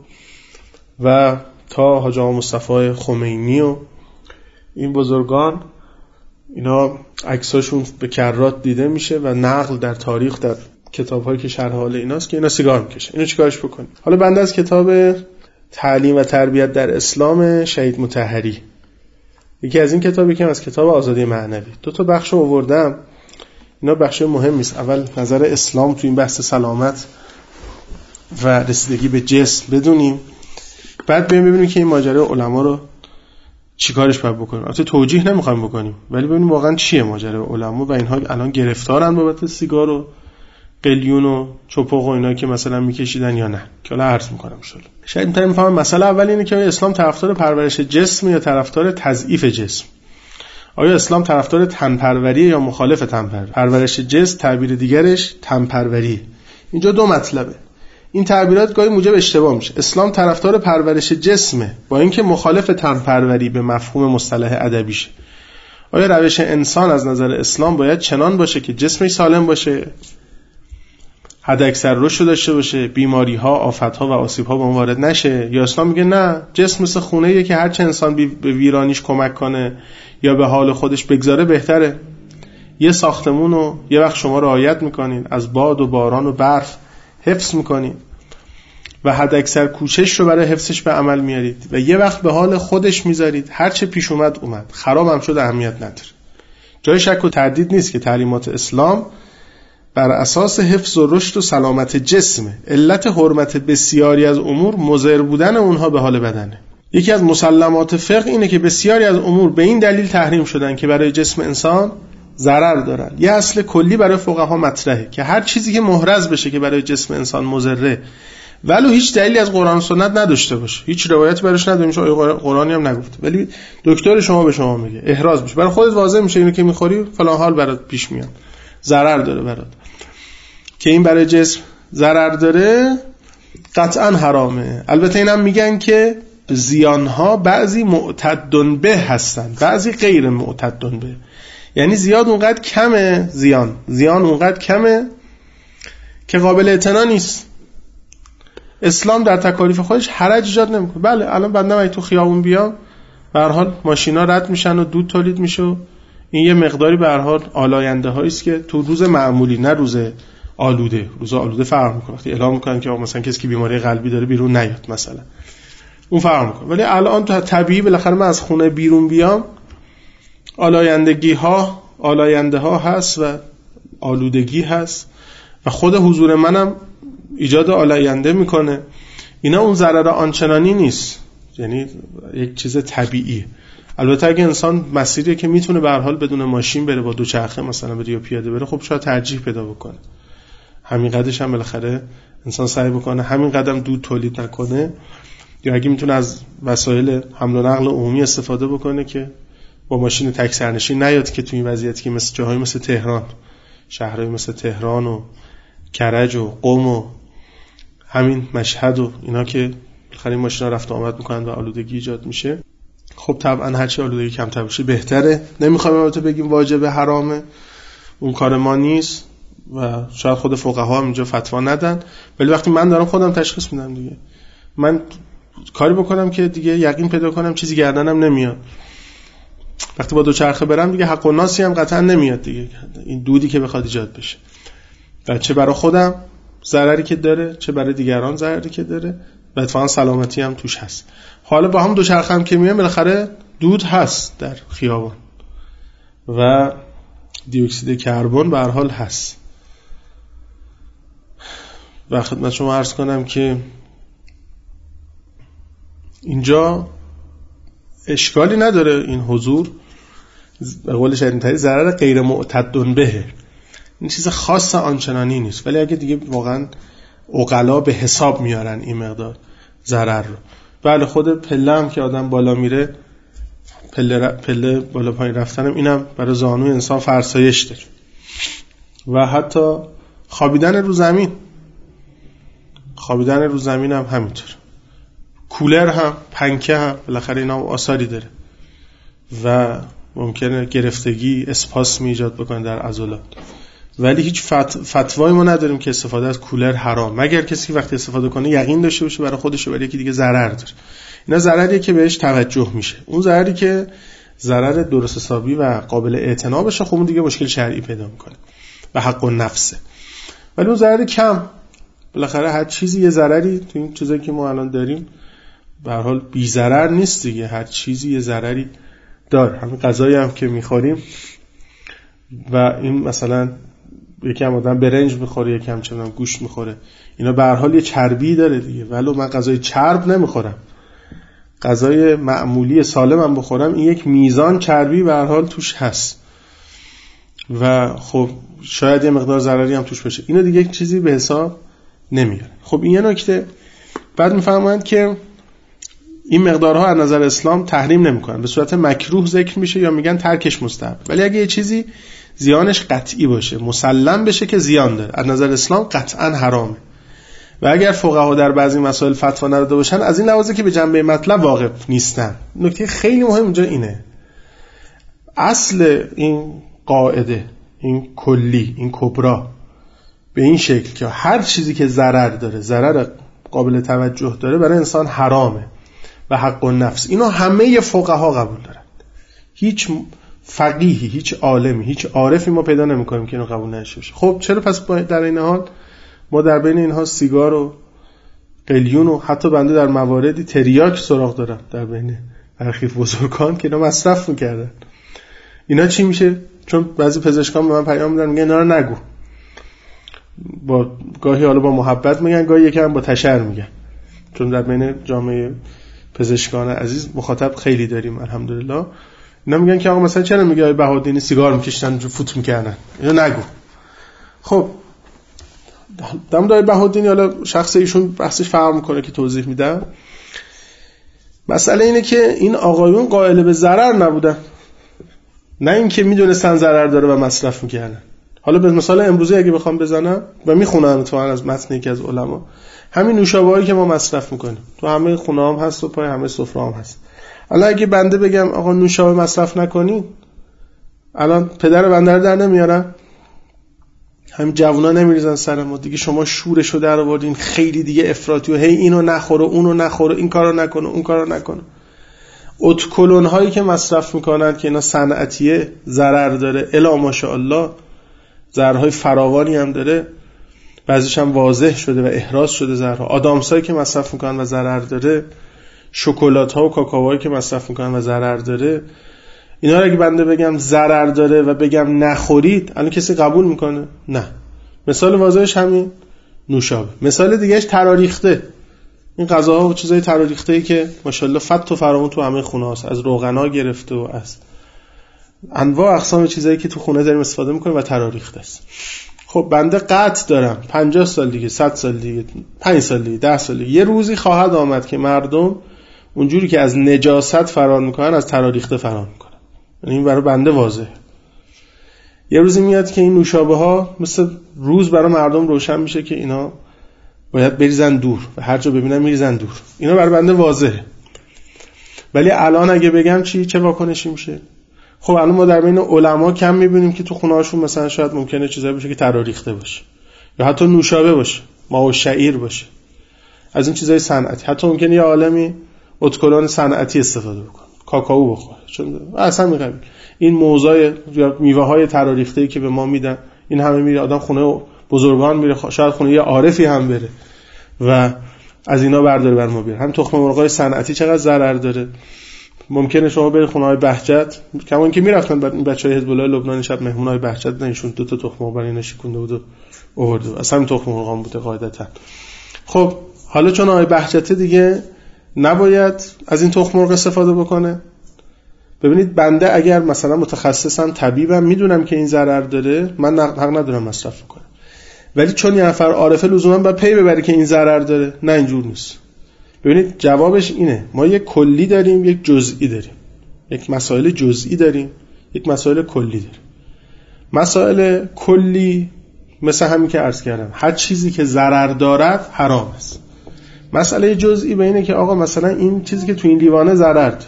و تا حاج آقا مصطفی خمینی و این بزرگان، اینا عکساشون به کرات دیده میشه و نقل در تاریخ در کتاب‌هایی که شرح حال ایناست که اینا سیگار میکشن. اینو چیکارش بکنیم؟ حالا بنده از کتاب تعلیم و تربیت در اسلام شهید مطهری، یکی از این کتابی که از کتاب آزادی معنوی، 2 تا بخش آوردم. اینا بخش مهمی است. اول نظر اسلام تو این بحث سلامت و رسیدگی به جسم بدونیم، بعد ببینیم که این ماجرای علما رو چیکارش باید بکنیم. البته توجیه نمیخوایم بکنیم، ولی ببینیم واقعا چیه ماجرای علما و اینها الان گرفتارن بابت سیگار و قلیون و چپق و اینا که مثلا میکشیدن یا نه، که حالا عرض میکنم ان شاءالله. شاید اینطوری میفهمم. مسئله اول اینه که اسلام طرفدار پرورش جسم یا طرفدار تضعیف جسم؟ آیا اسلام طرفدار تن‌پروری یا مخالف تن‌پروری؟ پرورش جسم تعبیر دیگرش تن‌پروری. اینجا 2 مطلبه. این تعبیرات گاهی موجب اشتباه میشه. اسلام طرفدار پرورش جسمه با اینکه مخالف تن‌پروری به مفهوم مصطلح ادبیشه. آیا روش انسان از نظر اسلام باید چنان باشه که جسمش سالم باشه، حداکثر رشد داشته باشه، بیماری‌ها، آفت‌ها و آسیب‌ها به اون وارد نشه؟ یا اسلام میگه نه، جسم مثل خونه‌ایه که هر چه انسان به ویرانیش کمک کنه یا به حال خودش بگذاره بهتره. یه ساختمون رو یه وقت شما رعایت میکنین، از باد و باران و برف حفظ میکنین و حداکثر کوشش رو برای حفظش به عمل میارید و یه وقت به حال خودش میذارید، هر چه پیش اومد، خراب هم شد اهمیت نداره. جای شک و تردید نیست که تعلیمات اسلام بر اساس حفظ و رشد و سلامت جسمه. علت حرمت بسیاری از امور مضر بودن اونها به حال بدنه. یکی از مسلمات فقه اینه که بسیاری از امور به این دلیل تحریم شدن که برای جسم انسان ضرر دارن. یه اصل کلی برای فقها مطرحه که هر چیزی که محرز بشه که برای جسم انسان مضره، ولو هیچ دلیلی از قرآن و سنت نداشته باشه، هیچ روایتی براش نداره، میشه قرآنی هم نگفته، ولی دکتر شما به شما میگه احراز میشه، برای خودت واضح میشه اینو که میخوری فلان حال برات پیش میاد، ضرر داره برات، که این برای جسم ضرر داره قطعا حرامه. البته اینم میگن که زیانها بعضی معتدن به هستن، بعضی غیر معتدن به، یعنی زیاد اونقدر کمه، زیان اونقدر کمه که قابل اعتنا نیست. اسلام در تکالیف خودش حرج ایجاد نمیکنه. بله الان بنده اگه تو خیابون بیام به هر حال ماشینا رد میشن و دود تولید میشه، این یه مقداری به هر حال آلاینده هایی است که تو روز معمولی، نه روز آلوده فرق میکنه. وقتی اعلام میکنن که مثلا کسی که بیماری قلبی داره بیرون نیاد مثلا، اون فرق میکنه. ولی الان تو طبیعی بالاخره من از خونه بیرون بیام، آلاینده ها هست و آلودگی هست و خود حضور منم ایجاد آلاینده میکنه. اینا اون ضرر آنچنانی نیست، یعنی یک چیز طبیعیه. البته اگه انسان مسیریه که میتونه به هر حال بدون ماشین بره، با دوچرخه مثلا بره یا پیاده بره، خب شاید ترجیح پیدا بکنه. همین قدرش هم بالاخره انسان سعی بکنه همین قدم دود تولید نکنه، یا اگه میتونه از وسایل حمل و نقل عمومی استفاده بکنه که با ماشین تک سرنشین نیاد، که تو این وضعیتی که مثل جاهای مثل تهران، شهرهای مثل تهران و کرج و قم و همین مشهد و اینا که بالاخره این ماشینا رفت و آمد میکنن و آلودگی ایجاد میشه، خب طبعا هرچی آلودگی کمتر بشه بهتره. نمیخوایم البته بگیم واجب حرامه، اون کار ما نیست و شاید خود فقها هم اینجا فتوا ندن، ولی وقتی من دارم خودم تشخیص میدم دیگه، من کاری بکنم که دیگه یقین پیدا کنم چیزی گردنم نمیاد، وقتی با دوچرخه برم دیگه حق و ناسی هم قطعا نمیاد دیگه، این دودی که بخواد ایجاد بشه، و چه برای خودم ضرری که داره، چه برای دیگران ضرری که داره، و اتفاقا سلامتی هم توش هست. حالا با هم دوچرخه هم که میام بالاخره دود هست در خیابان و دی اکسید کربن به هر حال هست. و خدمت شما عرض کنم که اینجا اشکالی نداره این حضور، به قول شدیدتری ضرر غیر معتد به، این چیز خاص آنچنانی نیست. ولی اگه دیگه واقعا عقلا به حساب میارن این مقدار ضرر رو، بله خود پله هم که آدم بالا میره، پله بالا پایین رفتنم اینم برای زانوی انسان فرسایش داره. و حتی خوابیدن رو زمین هم همینطور، کولر هم، پنکه هم، بالاخره اینا هم آثاری داره و ممکنه گرفتگی، اسپاسم ایجاد بکنه در عضلات. ولی هیچ فتوایی ما نداریم که استفاده از کولر حرام، مگر کسی وقتی استفاده کنه یقین داشته باشه برای خودش و برای یکی دیگه ضرر داره. اینا ضرریه که بهش توجه میشه. اون ضرری که ضرر درست حسابی و قابل اعتنا بشه، خب اون دیگه مشکل شرعی پیدا میکنه و حق النفسه. ولی اون ضرر کم، بالاخره هر چیزی یه ضرری، تو این چیزایی که ما الان داریم به هر حال بی ضرر نیست دیگه، هر چیزی یه ضرری داره. همین غذایی هم که میخوریم و این مثلا یکم آدم برنج میخوره، یکم چه میدونم گوشت میخوره، اینا به هر حال یه چربی داره دیگه. ولو من غذای چرب نمیخورم، غذای معمولی سالمم بخورم، این یک میزان چربی به هر حال توش هست و خب شاید یه مقدار ضرری هم توش باشه، اینا دیگه چیزی به حساب نمیاره. خب این یه نکته. بعد میفهمند که این مقدارها از نظر اسلام تحریم نمیکنن، به صورت مکروه ذکر میشه یا میگن ترکش مستحب. ولی اگه یه چیزی زیانش قطعی باشه، مسلم بشه که زیان داره، از نظر اسلام قطعا حرامه. و اگر فقها در بعضی مسائل فتوا نداده باشن، از این لحاظه که به جنبه مطلب واقف نیستن. نکته خیلی مهم اینجا اینه، اصل این قاعده، این کلی، این کبرا به این شکل که هر چیزی که ضرر داره، ضرر قابل توجه داره، برای انسان حرامه و حق النفس. اینو همه فقها قبول دارن. هیچ فقیهی، هیچ عالمی، هیچ عارفی ما پیدا نمی‌کنیم که اینو قبول نشه. خب چرا پس در این حال ما در بین اینها سیگار و قلیون و حتی بنده در مواردی تریاک سراغ دارم در بین برخی بزرگان که اینا مصرف می‌کردن. اینا چی میشه؟ چون بعضی پزشکان به من پیام میدن میگن اینا رو نگو، با گاهی حالا با محبت میگن، گاهی یکم با تشر میگن، چون در بین جامعه پزشکان عزیز مخاطب خیلی داریم الحمدلله. اینا میگن که آقا مثلا چرا میگه آقای بهادینی سیگار میکشتن فوت میکردن، اینو نگو. خب دم دای بهادینی، حالا شخص ایشون بحثش فرق میکنه که توضیح میدم. مسئله اینه که این آقایون قائل به ضرر نبودن، نه اینکه میدونستن ضرر داره و مصرف میکردن. حالا به مثال امروزی اگه بخوام بزنم و میخونم تو از متن یکی از علما، همین نوشابه‌ای که ما مصرف میکنیم تو همه خونه‌ام هست و پای همه سفره‌ام هست. حالا اگه بنده بگم آقا نوشابه مصرف نکنین، الان پدر بنده رو در نمیارن، همین جوونا نمیریزن سر ما دیگه، شما شورشو در آوردین خیلی دیگه افراطی و هی اینو نخوره اونو نخوره، این کارو نکنه اون کارو نکنه. اتکلون هایی که مصرف میکنن که اینا صنعتیه، ضرر داره، الا ماشاءالله ضررهای فراوانی هم داره، بعضیش هم واضح شده و احراز شده ضررها. آدامسایی که مصرف میکنن و ضرر داره، شکلات ها و کاکائوهایی که مصرف میکنن و ضرر داره. اینا رو اگه بنده بگم ضرر داره و بگم نخورید، الان کسی قبول میکنه؟ نه. مثال واضحش همین نوشابه. مثال دیگهش تراریخته، این غذاها و چیزای تراریخته‌ای که ماشاءالله فت و فراوون تو همه خونه هست، از روغنا گرفته و از انواع اقسام چیزایی که تو خونه داریم استفاده میکنیم و تراریخته است. خب بنده قطع دارم 50 سال دیگه، 100 سال دیگه، 5 سال دیگه، 10 سال دیگه یه روزی خواهد آمد که مردم اونجوری که از نجاست فرار میکنن از تراریخته فرار میکنن. یعنی این برای بنده واضحه. یه روزی میاد که این نوشابه ها مثل روز برای مردم روشن میشه که اینا باید بریزن دور و هر جا ببینن میریزن دور. اینا برای بنده واضحه. ولی الان اگه بگم چه واکنشی میشه؟ خب الان ما در بین علما کم میبینیم که تو خونه‌هاشون مثلا شاید ممکنه چیزایی باشه که تراریخته باشه، یا حتی نوشابه باشه، ماء و شعیر باشه، از این چیزای صنعتی. حتی ممکنه یه عالمی اتکلون صنعتی استفاده بکنه، کاکائو بخوره، چون اصلا میگم این موضوع یا میوه‌های تراریخته‌ای که به ما میدن، این همه میره آدم خونه بزرگان میره، شاید خونه یه عارفی هم بره و از اینا برداره بر ما بیاره. هم تخم مرغ‌های صنعتی چقدر ضرر داره. ممکنه شما برید خونه‌های بهجت، کما اینکه میرفتن بچهای حزب الله لبنان شب مهمونای بهجت نشون 2 تا تخم مرغ برای نشونده بود و آورد، اصلا این تخم مرغ بوده قاعدتا. خب حالا چون آقای بهجت دیگه نباید از این تخم مرغ استفاده بکنه، ببینید بنده اگر مثلا متخصصم، طبیبم، میدونم که این ضرر داره، من حق ندارم مصرف کنم. ولی چون یه نفر عارفه لزوما باید پی ببره که این ضرر داره؟ نه، اینجور نیست. ببینید جوابش اینه، ما یک کلی داریم، یک جزئی داریم، یک مسائل جزئی داریم، یک مسائل کلی داریم. مسائل کلی مثل همین که عرض کردم، هر چیزی که ضرر دارد حرام است. مسئله جزئی به اینه که آقا مثلا این چیزی که تو این لیوانه ضرر داره،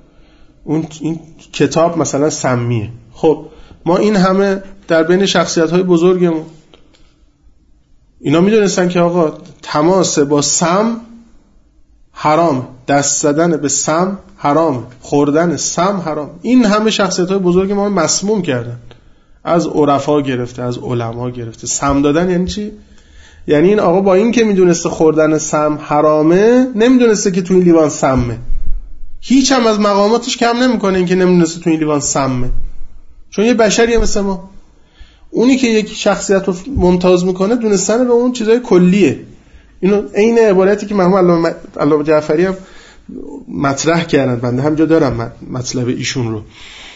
این کتاب مثلا سمیه. خب ما این همه در بین شخصیت‌های بزرگمون اینا میدونستن که آقا تماس با سم حرام، دست زدن به سم حرام، خوردن سم حرام. این همه شخصیت‌های بزرگ ما مسموم کردن، از عرفا گرفته، از علما گرفته. سم دادن یعنی چی؟ یعنی این آقا با این که میدونسته خوردن سم حرامه، نمیدونسته که تو این لیوان سمه. هیچ هم از مقاماتش کم نمیکنه این که نمیدونسته تو این لیوان سمه، چون یه بشریه مثل ما. اونی که یک شخصیت رو ممتاز میکنه دونستن به اون چیزای کلیه. اینو عین عبارتی که مرحوم علامه جعفری هم مطرح کردن، بنده همجا دارم مطلب ایشون رو،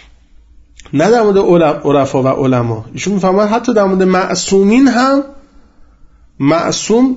نه در مورد عرفا و علما. ایشون میفهمن حتی در مورد معصومین هم، معصوم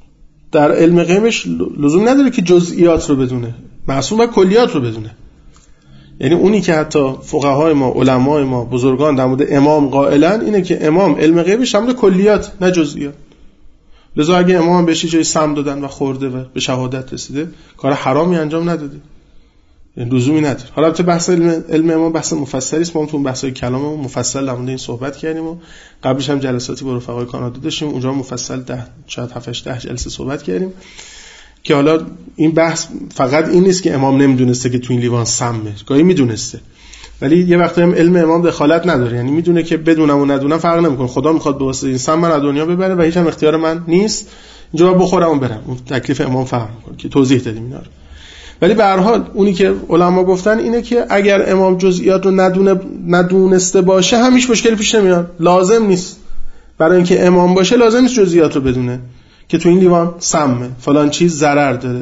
در علم غیبش لزوم نداره که جزئیات رو بدونه، معصوم و کلیات رو بدونه. یعنی اونی که حتی فقهای ما، علمای ما، بزرگان در مورد امام قائلن اینه که امام علم غیبش در مورد کلیات نه جزئیات. لذا اگه امام بهش جای سم دادن و خورده و به شهادت رسیده، کار حرامی انجام نداده، یعنی لزومی نداره. حالا البته بحث علم امام بحث مفصلی است، ما تو بحث‌های کلاممون مفصل در مورد این صحبت کردیم و قبلش هم جلساتی با رفقای کانادا داشتیم، اونجا مفصل 7-8 جلسه صحبت کردیم که حالا این بحث فقط این نیست که امام نمیدونسته که تو این لیوان سمه، گاهی میدونسته، ولی یه وقتی هم علم امام دخالت نداره، یعنی میدونه که بدونم و ندونم فرق نمیکنه، خدا میخواد به واسطه این سم من از دنیا ببره و هیچ هم اختیار من نیست، اینجا بخورم و برم. اون تکلیف امام فرق میکنه که توضیح دادیم اینا رو. ولی به هر حال اونی که علما گفتن اینه که اگر امام جزئیات رو ندونسته باشه همیش مشکلی پیش نمیاد، لازم نیست برای اینکه امام باشه لازم نیست جزئیات رو بدونه که تو این لیوان سمه، فلان چیز ضرر داره.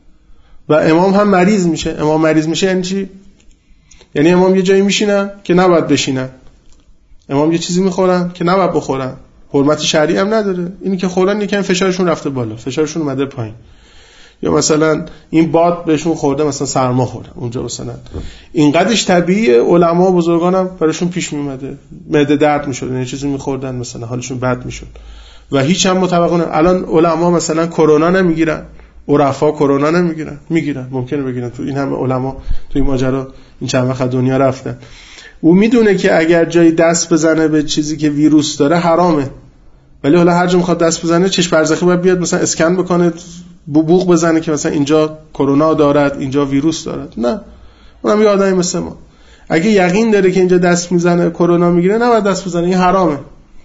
و امام هم مریض میشه. امام مریض میشه یعنی چی؟ یعنی امام یه جایی میشینن که نباید بشینن، امام یه چیزی میخورن که نباید بخورن، حرمت شرعی هم نداره. اینی که خوردن یکم فشارشون رفته بالا، فشارشون اومده پایین، یا مثلا این باد بهشون خورده، مثلا سرما خورده اونجا، مثلا اینقدرش طبیعیه. علما و بزرگانم براشون پیش میومده معده درد میشد، یه چیزی میخوردن مثلا حالشون بد میشد و هیچ هم متوقع نه. الان علما مثلا کرونا نمیگیرن، عرفا کرونا نمیگیرن، میگیرن، ممکنه بگیرن. تو این همه علما تو این ماجرا این چند وقت دنیا رفتن. او میدونه که اگر جایی دست بزنه به چیزی که ویروس داره حرامه، ولی حالا هر جا میخواد دست بزنه چشم برزخی باید بیاد مثلا اسکن بکنه، بوق بزنه که مثلا اینجا کرونا دارد، اینجا ویروس دارد. نه، اونم یه آدمی مثل ما. اگه یقین داره که اینجا دست میزنه کرونا میگیره، نباید دست بزنه، این حرامه.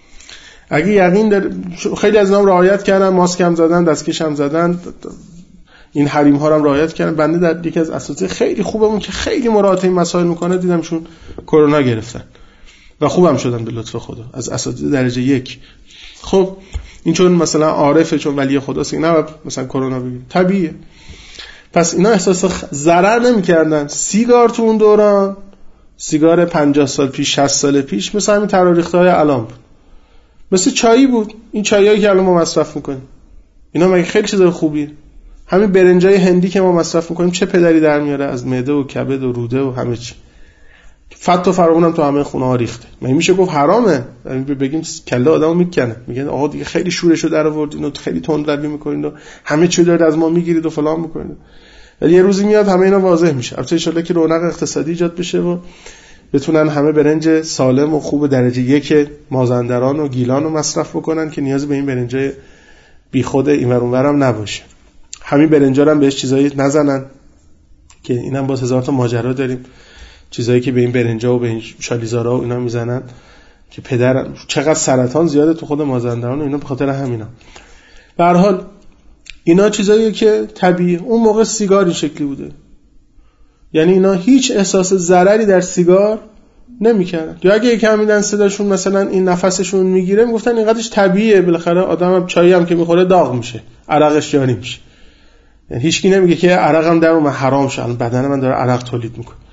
اگه یقین داره، خیلی از اینا رعایت کردن، ماسک هم زدن، دستکش هم زدن، این حریم ها رو هم رعایت کردن. بنده در یکی از اساتید خیلی خوبمون که خیلی مراعات این مسائل میکنه دیدمشون کرونا گرفتن و خوبم شدن به لطف خدا، از اساتید درجه 1. خب این چون مثلا عارفه، چون ولی خداست، این نه مثلا کرونا بگیره، طبیعیه. پس اینا احساس ضرر نمی‌کردن. سیگار تو اون دوران، سیگار 50 سال پیش، 60 سال پیش، مثلا همین تراریخت‌های الان بود، مثل چایی بود. این چایایی که الان ما مصرف می‌کنیم اینا مگه خیلی چیز خوبیه؟ همین برنجای هندی که ما مصرف می‌کنیم چه پدری در میاره از معده و کبد و روده و همه چی. فت و فراوون هم تو همه خونه ها ریخته. مگه میشه گفت حرامه؟ بگیم کله آدمو میکنه، میگن آقا دیگه خیلی شورشو در آوردین و خیلی تند روی میکنین و همه چی دارید از ما میگیرید و فلان میکنید. ولی یه روزی میاد همه اینا واضح میشه. البته ان شاءالله که رونق اقتصادی ایجاد بشه و بتونن همه برنج سالم و خوب درجه 1 مازندران و گیلان رو مصرف بکنن که نیاز به این برنجای بیخود اینور اونور هم نباشه. همین برنجا هم بهش چیزایی نزنن که اینم باز هزار تا ماجرا داریم، چیزایی که به این برنجا و به این شالیزارا و اینا میزنن که پدر چقدر سرطان زیاده تو خود مازندران و اینا به خاطر همینا. به هر حال اینا چیزاییه که طبیعی. اون موقع سیگار این شکلی بوده، یعنی اینا هیچ احساس ضرری در سیگار نمیکردن. یا اگه یکم میدن صداشون مثلا این نفسشون میگیره، میگفتن اینقدرش طبیعیه، بالاخره آدم چایی هم که میخوره داغ میشه، عرقش جاری میشه. یعنی هیچکی نمیگه که عرقم در من حرام شه، بدن من داره عرق تولید میکنه.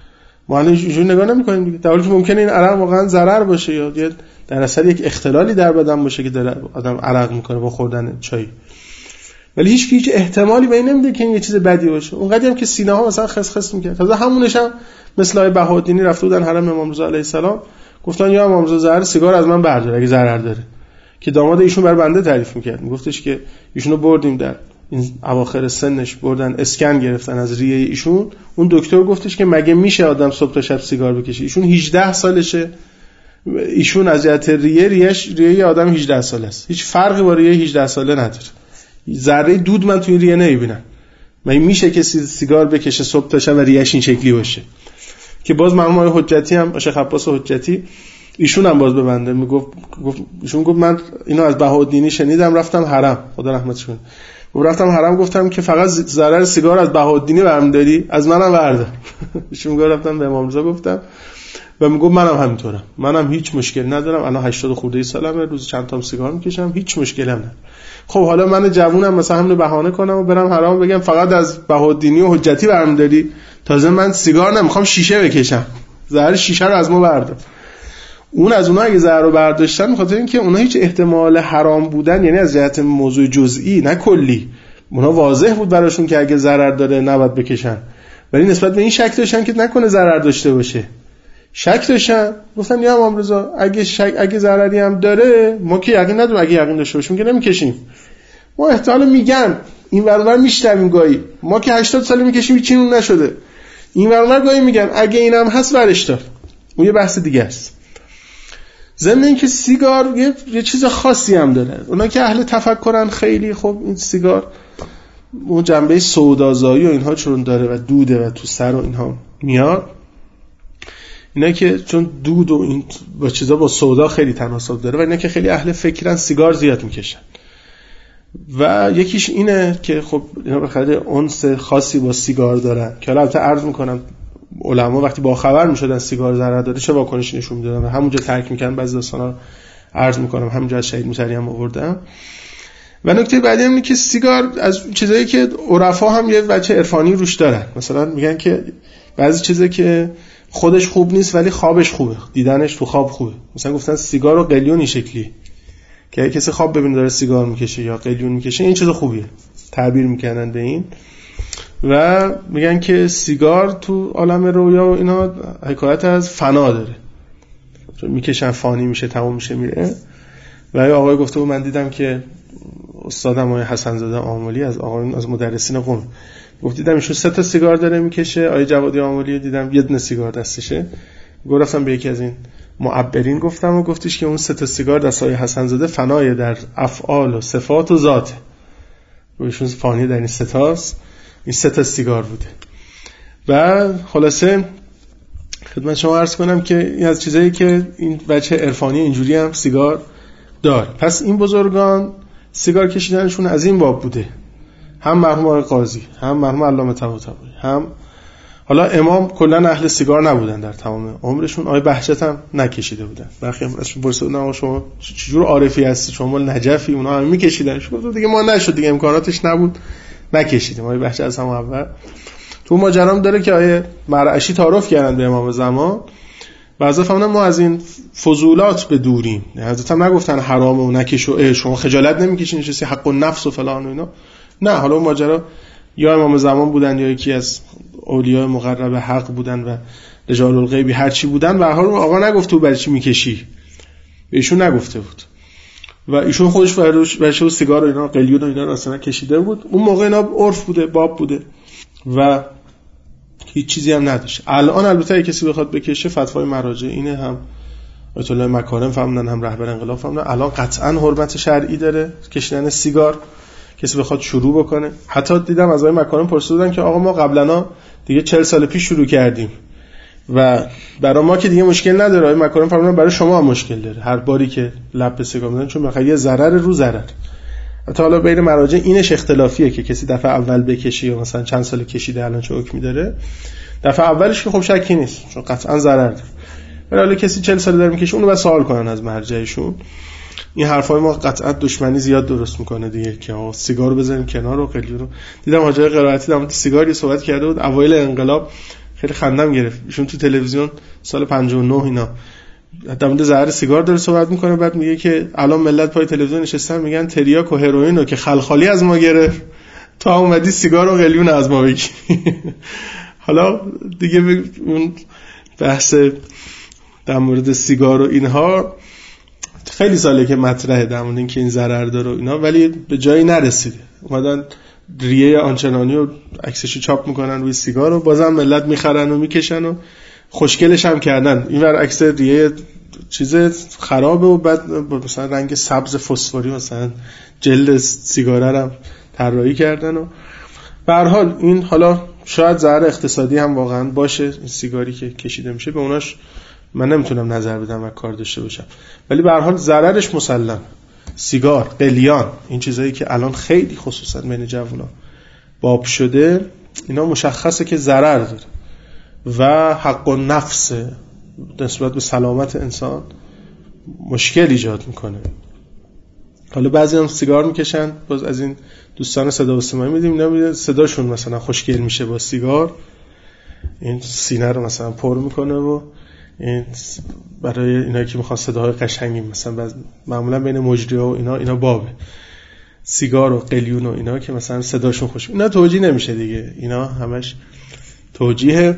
ما الان اینجوری نگاه نمی‌کنیم دیگه، در حالی که ممکنه این عرق واقعا ضرر باشه یا در اثر یک اختلالی در بدن باشه که داره آدم عرق میکنه با خوردن چای، ولی هیچ احتمالی به این نمیده که این یه چیز بدی باشه. اونقدی هم که سینه ها مثلا خس میکرد. تازه همونش هم مثل آقای بهاءالدینی رفته بودن حرم امام رضا علیه السلام، گفتن یا امام رضا زهر سیگار از من بردار اگه ضرر داره، که داماد ایشون بر بنده تعریف میکرد، میگفتش که ایشونو بردیم در این اواخر سنش، بردن اسکن گرفتن از ریه ایشون، اون دکتر گفتش که مگه میشه آدم صبح تا شب سیگار بکشه؟ ایشون 18 سالشه، ایشون از جهت ریه آدم 18 ساله است، هیچ فرقی با ریه 18 ساله نداره، ذره دود من توی ریه نمیبینم. مگه میشه کسی سیگار بکشه صبح تا شب و ریهش این شکلی باشه؟ که باز مرحوم آقای حجتی هم، شیخ عباس حجتی، ایشون هم باز ببنده ایشون گفت من اینو از بهاءالدینی شنیدم، رفتم حرم، خدا رحمتش کنه، رفتم حرم گفتم که فقط ضرر سیگار از بهاءالدینی برام داری، از منم بردار. ایشون گفت رفتم به امام رضا گفتم و میگم منم همینطورم، منم هیچ مشکلی ندارم، الان 80 خورده سالمه، روز چند تا سیگار میکشم، هیچ مشکلی هم نداره. خب حالا من جوونم مثلا همینو بهانه کنم و برم حرام بگم فقط از بهاءالدینی و حجتی برام داری، تازه من سیگار نمیخوام شیشه بکشم، زهر شیشه رو از ما بردار. اون از اونها اگه زهر رو برداشتن بخاطر اینکه اونها هیچ احتمال حرام بودن، یعنی از جهت موضوع جزئی نه کلی، اونها واضح بود براشون که اگه ضرر داره نباید بکشن، ولی نسبت به این شک داشتن که نکنه ضرر داشته باشه، شک داشتن، گفتن یا امام رضا اگه ضرری هم داره ما که یقین نداریم، اگه یقین داشته باشیم که نمیکشیم، ما احتمال میگن این ورور میشتیم گاهی، ما که 80 سال میکشیم هیچ چیزی نشده، این ورور گاهی میگن اگه اینم هست ورش دار، اون یه بحث دیگه است. ضمن اینکه سیگار یه چیز خاصی هم داره، اونا که اهل تفکرن خیلی، خب این سیگار اون جنبه سودازایی و اینها چون داره و دوده و تو سر و اینها میاد، اینا که چون دود و این با چیزا با سودا خیلی تناسب داره و اینا که خیلی اهل فکرن سیگار زیاد میکشن و یکیش اینه که خب اینا بخاطر انس خاصی با سیگار دارن که البته عرض میکنم علما وقتی با خبر میشدن سیگار ضرر داره چه واکنشی نشون میدادن و همونجا ترک میکنن. بعضی داستانا عرض میکنم همونجا از شهید موسوی هم آوردم. و نکته بعدی اینه که سیگار از چیزایی که عرفا هم یه بچه عرفانی روش دارن، مثلا میگن که بعضی چیزا که خودش خوب نیست ولی خوابش خوبه، دیدنش تو خواب خوبه، مثلا گفتن سیگار و قلیون این شکلی که اگه کسی خواب ببینه داره سیگار میکشه یا قلیون میکشه این چیز خوبیه، تعبیر میکنن به این. و میگن که سیگار تو عالم رویا و اینا حکایت از فنا داره، چون میکشن فانی میشه، تموم میشه میره. و آقای گفته بود من دیدم که استادم آقای حسن زاده آملی از مدرسین قم گفت دیدم ایشون 3 تا سیگار داره میکشه، آقای جوادی آملی دیدم یه دونه سیگار دستشه. گفتم به یکی از این معبرین گفتم و گفتش که اون 3 تا سیگار دست آقای حسن زاده فنای در افعال و صفات و ذات، و ایشون فانی در این 3 تاست، این 3 تا سیگار بوده. و خلاصه خدمت شما عرض کنم که این از چیزایی که این بچه عرفانی اینجوری هم سیگار دار. پس این بزرگان سیگار کشیدنشون از این باب بوده، هم مرحوم آقای قاضی، هم مرحوم علامه طباطبایی، هم حالا امام کلا اهل سیگار نبودن در تمام عمرشون، آقای بهجت هم نکشیده بودن. برخی هم ازشون پرسیدن شما چجور عارفی هستی، شما نجفی؟ اونا هم میکشیدن. گفتم دیگه ما نشد دیگه، امکاناتش نبود نکشیدیم. آقای بهجت از همون اول تو ماجرام داره که آقای مرعشی تعارف کردن به امام زمان و حضرت فهمیدن ما از این فضولات به دوریم. حضرت هم نگفتن حرام و نکش و شما خجالت نمیکشین چیزی حق النفس و فلان و اینا، نه. حالا اون ماجرا یا امام زمان بودن یا یکی از اولیاء مقرب حق بودن و رجال الغیبی هر چی بودن، و هر آقا نگفته بود برای چی میکشی، ایشون نگفته بود و ایشون خودش برای سیگار و اینا قلیون و اینا اصلا کشیده بود. اون موقع اینا عرف بوده، باب بوده و هیچ چیزی هم نداشت. الان البته اگه کسی بخواد بکشه فتوای مراجع اینه، هم آیت الله مکارم فهمیدن هم رهبر انقلاب فهمیدن الان قطعا حرمت شرعی داره کشیدن سیگار، کسی بخواد شروع بکنه. حتی دیدم از آقای مکارم پرسیدن که آقا ما قبلا دیگه 40 سال پیش شروع کردیم و برای ما که دیگه مشکل نداره. آقای مکارم فهمیدن برای شما هم مشکل داره هر باری که لب به سیگار میزنن، چون بخاطر یه ضرر رو ضرر. حتی حالا بین مراجع اینش اختلافیه که کسی دفعه اول بکشه یا مثلا چند سال کشیده الان چه حکمی داره. دفعه اولش که خب شکی نیست چون قطعا ضرر داره، ولی حالا کسی 40 سال داره میکشه اونو بعد سوال کنن از مرجعشون. این حرفای ما قطعا دشمنی زیاد درست میکنه دیگه که آقا سیگارو بزنیم کنار و قلیون رو. دیدم حاجی قرائتی در مورد سیگار یه صحبت کرده بود اوایل انقلاب، خیلی خندم گرفت. ایشون تو تلویزیون سال 59 اینا در مورد ضرر سیگار داره صحبت میکنه، بعد میگه که الان ملت پای تلویزیون نشستن میگن تریاک و هروئین رو که خلخالی از ما گرفت، تا اومدی سیگار و قلیون از ما بگی. حالا دیگه اون بحث در مورد سیگار و اینها خیلی ساله که مطرحه در مورد اینکه این ضرر داره و اینا، ولی به جایی نرسیده. اومدن ریه آنچنانی و عکسشو چاپ میکنن روی سیگار و بازم ملت میخرن و میکشن و خوشگلش هم کردن. اینور عکس ریه چیز خرابه و بعد مثلا رنگ سبز فسفوری مثلا جلد سیگاره رو طراحی کردن. و به هر حال این حالا شاید ضرر اقتصادی هم واقعا باشه، این سیگاری که کشیده میشه به اوناش من نمیتونم نظر بدم و کار داشته باشم، ولی به هر حال ضررش مسلم. سیگار، قلیان، این چیزایی که الان خیلی خصوصا بین جوونا باب شده، اینا مشخصه که ضرر داره و حق النفس نسبت به سلامت انسان مشکل ایجاد میکنه. حالا بعضی هم سیگار میکشن، باز از این دوستان صدا و سیمایی میدیم اینا صداشون مثلا خوشگل میشه با سیگار، این سینه رو مثلا پر میکنه و این برای اینا که میخوان صداهای قشنگی مثلا معمولا بین مجری‌ها و اینا بابه سیگار و قلیون و اینا که مثلا صداشون خوش، اینا توجیه نمیشه دیگه، اینا همش توجیه.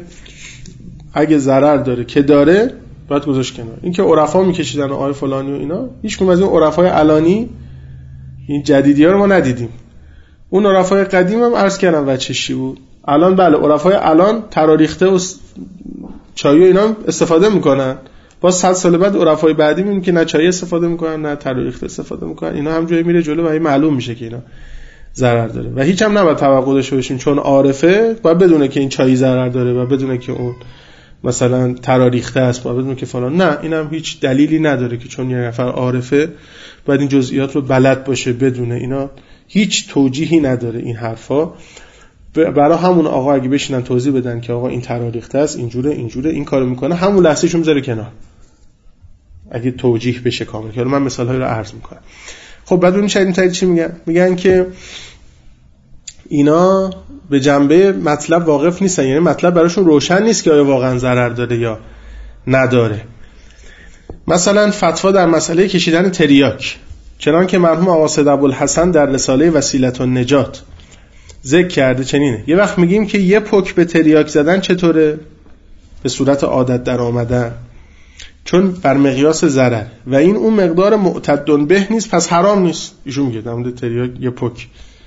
اگه ضرر داره که داره باید گذاشت کنار. این که عرفا میکشیدن و آی فلانی و اینا، هیچ کدوم از این عرفای علانی این جدیدی ها رو ما ندیدیم. اون عرفای قدیم هم عرض کردم وچشی بود. الان بله عرفای الان تراریخته و چای و اینا استفاده میکنن، باز 100 سال بعد عرفای بعدی میبینیم که نه چای استفاده میکنن نه تراریخته استفاده میکنن. اینا همجوری میره جلو و این معلوم میشه که اینا ضرر داره و هیچ هم نباید توقع داشته باشیم چون عارفه باید بدونه که این چای ضرر داره و بدونه که اون مثلا تراریخته است، باید بدونه که فلان. نه، اینم هیچ دلیلی نداره که چون یه نفر عارفه باید این جزئیات رو بلد باشه بدونه. اینا هیچ توجیهی نداره این حرفا. برای همون آقا اگه بشینن توضیح بدن که آقا این تراریخته است، اینجوره این کارو میکنه، همون لحظهشون میذاره کنار اگه توجیه بشه کامل. که من مثال‌هایی رو عرض میکنم. خب بعد ببینید شاید این چی میگن که اینا به جنبه مطلب واقف نیستن، یعنی مطلب براشون روشن نیست که آیا واقعا ضرر داره یا نداره. مثلا فتوا در مسئله کشیدن تریاک، چنان که مرحوم آقا سید ابوالحسن در رساله وسیلة النجات ذکر کرده چنینه: یه وقت میگیم که یه پک به تریاک زدن چطوره؟ به صورت عادت در آمدن، چون بر مقیاس ضرر و این اون مقدار معتد به نیست، پس حرام نیست. ایشون میگه در مورد تریاک یه پک،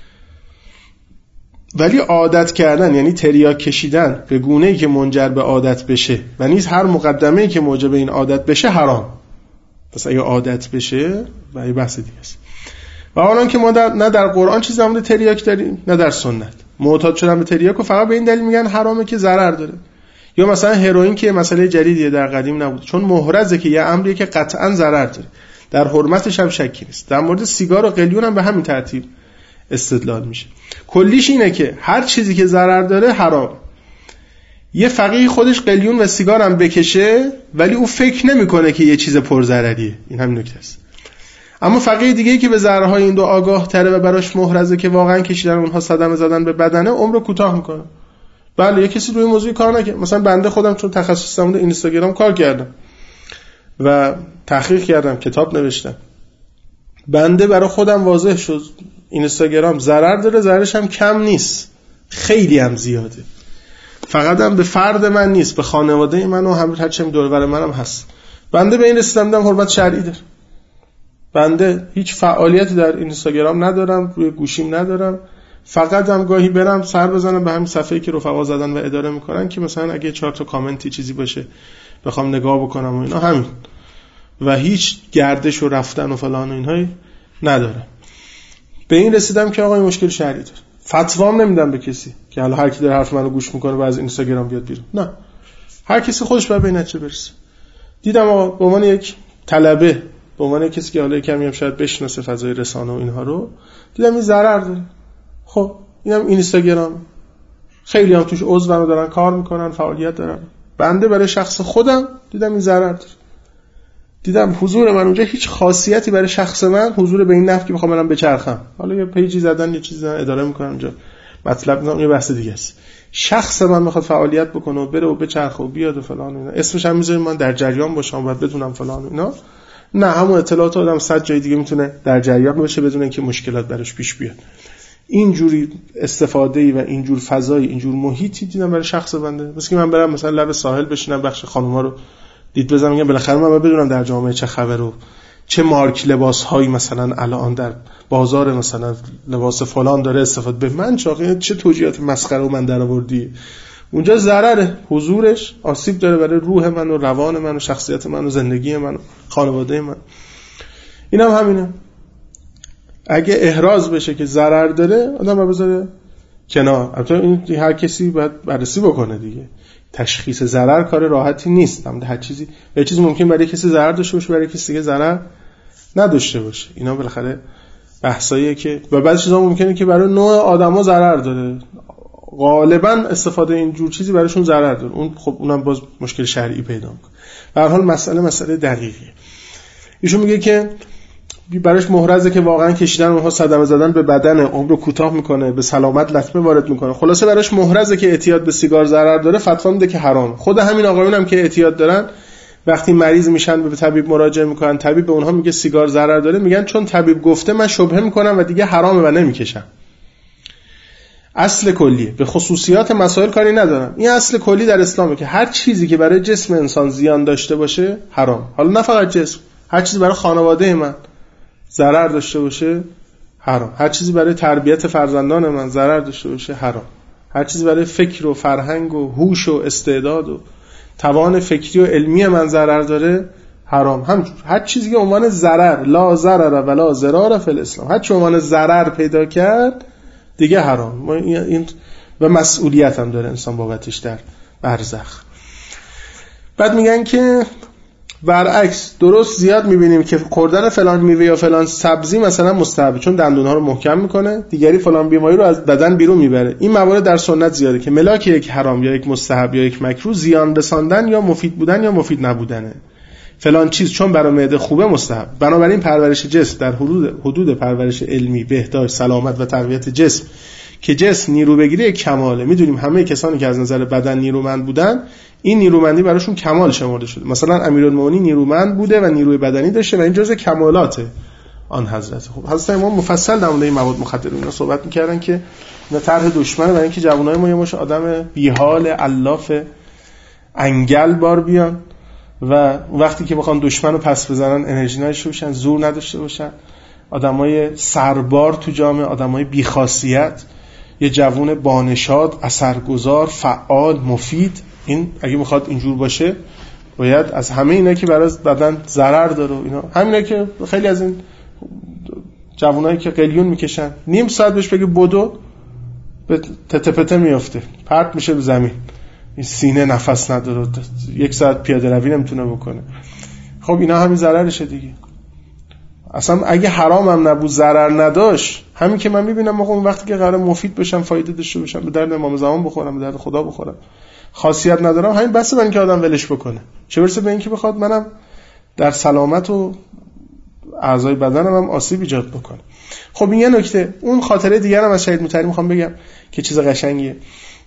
ولی عادت کردن یعنی تریاک کشیدن به گونه‌ای که منجر به عادت بشه و نیز هر مقدمه‌ای که موجب این عادت بشه حرام. پس اگه عادت بشه و یه بحث دیگه است. و حالا که ما نه در قرآن چیزی در مورد تریاک داریم نه در سنت، معتاد شدن به تریاک و فقط به این دلیل میگن حرامه که ضرر داره. یا مثلا هروئین که مسئله جدیدیه، در قدیم نبود، چون محرزه که یه امریه که قطعاً ضرر داره، در حرمتش هم شکی نیست. در مورد سیگار و قلیون هم به همین ترتیب استدلال میشه. کلیش اینه که هر چیزی که ضرر داره حرام. یه فقیه خودش قلیون و سیگار هم بکشه ولی او فکر نمیکنه که یه چیز پرضرریه، این هم نکته است. اما فقیه دیگه‌ای که به ضررهای این دو آگاه تره و براش محرزه که واقعا کشیدن اونها صدمه زدن به بدنه، عمر کوتاه میکنه. بله یه کسی روی موضوع کار نکنه. مثلا بنده خودم چون تخصصم بوده اینستاگرام کار کردم و تحقیق کردم، کتاب نوشتم. بنده برای خودم واضح شد اینستاگرام ضرر داره، ضررش هم کم نیست، خیلی هم زیاده. فقط هم به فرد من نیست، به خانواده من و هر چیم دور و بر منم هست. بنده به این رسیدم حرمت شرعی داره. بنده هیچ فعالیتی در اینستاگرام ندارم، روی گوشیم ندارم، فقط هم گاهی برم سر بزنم به همین صفحه‌ای که رفقا زدن و اداره میکنن که مثلا اگه 4 تا کامنتی چیزی باشه بخوام نگاه بکنم و اینا، همین. و هیچ گردش و رفتن و فلان و اینهایی ندارم. به این رسیدم که آقا این مشکل شرعی داره. فتوام نمیدم به کسی که حالا هر کی داره حرف منو گوش میکنه و از اینستاگرام بیاد بیرون. نه، هر کسی خودش باید به این نتیجه برسه. دیدم آقا به عنوان یک طلبه، به عنوان کسی که حالا کمی هم شاید بشناسه فضای رسانه و اینها رو، دیدم این ضرر داره. خب اینم اینستاگرام، خیلی هم توش عضو دارن کار میکنن، فعالیت دارن. بنده برای شخص خودم دیدم این ضرر داره. دیدم حضور من اونجا هیچ خاصیتی برای شخص من، حضور به این نفع که بخوام برم بچرخم، حالا یه پیجی زدن یه چیزی اداره میکنن اونجا، مطلب نه، یه بحث دیگه است. شخص من میخواد فعالیت بکنه و بره و بچرخه و بیاد و فلان اینا، اسمش هم میذاریم من در جریان باشم و بدونم فلان اینا. نه، همون اطلاعات آدم 100 جای دیگه میتونه در جریان باشه بدون اینکه مشکلات براش پیش بیاد. اینجوری استفاده‌ای و اینجور فضای اینجور محیطی دیدم برای شخص بنده. مثل که من برم مثلا لب ساحل بشینم بخش خانوما رو دید بزنم، میگم بالاخره من بدونم در جامعه چه خبره و چه مارک لباس‌هایی مثلا الان در بازار مثلا لباس فلان داره استفاده. به من چه توجیهات مسخره و من درآوردی. اونجا ضرره، حضورش آسیب داره برای روح من و روان من و شخصیت من و زندگی من و خانواده من. اینم همینه. اگه احراز بشه که ضرر داره آدم بذاره کنار. البته این هر کسی باید بررسی بکنه دیگه. تشخیص ضرر کار راحتی نیست. هر چیزی ممکن برای کسی ضرر داشته باشه، برای کسی دیگه ضرر نداشته باشه. اینا بالاخره بحثاییه که و بعضی چیزا ممکنه که برای نوع آدما ضرر داره. غالبا استفاده این جور چیزی براشون ضرر داره. اون خب اونم باز مشکل شرعی پیدا میکنه. به هر حال مسئله دقیقیه. ایشون میگه که براش محرزه که واقعا کشیدن اونها صدمه زدن به بدن، عمر رو کوتاه میکنه، به سلامت لطمه وارد میکنه. خلاصه براش محرزه که اعتیاد به سیگار ضرر داره، فتوا میده که حرام. خود همین آقایون هم که اعتیاد دارن وقتی مریض میشن به طبیب مراجعه میکنن، طبیب به اونها میگه سیگار ضرر داره، میگن چون طبیب گفته من شبهه میکنم و دیگه حرامه و نمیکشم. اصل کلیه، به خصوصیات مسائل کاری ندارم. این اصل کلی در اسلامه که هر چیزی که برای جسم انسان زیان داشته باشه حرام. حالا نه فقط جسم، هر چیزی برای خانواده من ضرر داشته باشه حرام. هر چیزی برای تربیت فرزندان من ضرر داشته باشه حرام. هر چیزی برای فکر و فرهنگ و هوش و استعداد و توان فکری و علمی من ضرر داره حرام. همینجور هر چیزی که عنوان ضرر، لا ضرر ولا ضرار فی الاسلام، هر چی عنوان ضرر پیدا کرد دیگه حرام. این و مسئولیت هم داره انسان بابتش در برزخ. بعد میگن که برعکس درست زیاد میبینیم که خوردن فلان میوه یا فلان سبزی مثلا مستحبه، چون دندونها رو محکم میکنه، دیگری فلان بیماری رو از بدن بیرون میبره. این موارد در سنت زیاده که ملاک یک حرام یا یک مستحب یا یک مکروه زیان رساندن یا مفید بودن یا مفید نبودنه. فلان چیز چون برای معده خوبه مستحب. بنابراین پرورش جسم در حدود پرورش علمی، بهداشت، سلامت و تقویت جسم که جسم نیرو بگیره کماله. میدونیم همه کسانی که از نظر بدن نیرومند بودن این نیرومندی براشون کمال شمرده شده. مثلا امیرالمومنین نیرومند بوده و نیروی بدنی داشته و این جزء کمالات آن حضرت. خب حضرت امام مفصل در مورد این مواد مخدر اینا صحبت می‌کردن که نه طرح دشمنه برای اینکه جوانای ما یه مش آدم بیحال علاف انگل بار بیان و وقتی که بخوان دشمن رو پس بزنن انرژی نداشته باشن، زور نداشته باشن، آدمای سربار تو جامعه، آدمای بی‌خاصیت، یه جوون بانشاد، اثرگذار، فعال، مفید. این اگه میخواد اینجور باشه باید از همه اینا که برای بدن ضرر داره و اینا، همینا که خیلی از این جوانایی که قلیون میکشن نیم ساعت بهش بگه بدو به تتپته میافته، پرت میشه به زمین، این سینه نفس نداره، 1 ساعت پیاده روی نمیتونه بکنه. خب اینا همین ضررشه دیگه. اصلا اگه حرام هم نبود ضرر نداشت، همین که من میبینم اون وقتی که قرار مفید بشم، فایده داشته باشم، به درد امام زمان بخورم، به درد خدا بخورم، خاصیت ندارم، همین بس من که آدم ولش بکنه، چه برسه به این که بخواد منم در سلامت و اعضای بدنم هم آسیب ایجاد بکنه. خب این یه نکته. اون خاطره دیگر هم از شهید مطهری میخوام بگم که چیز قشنگیه.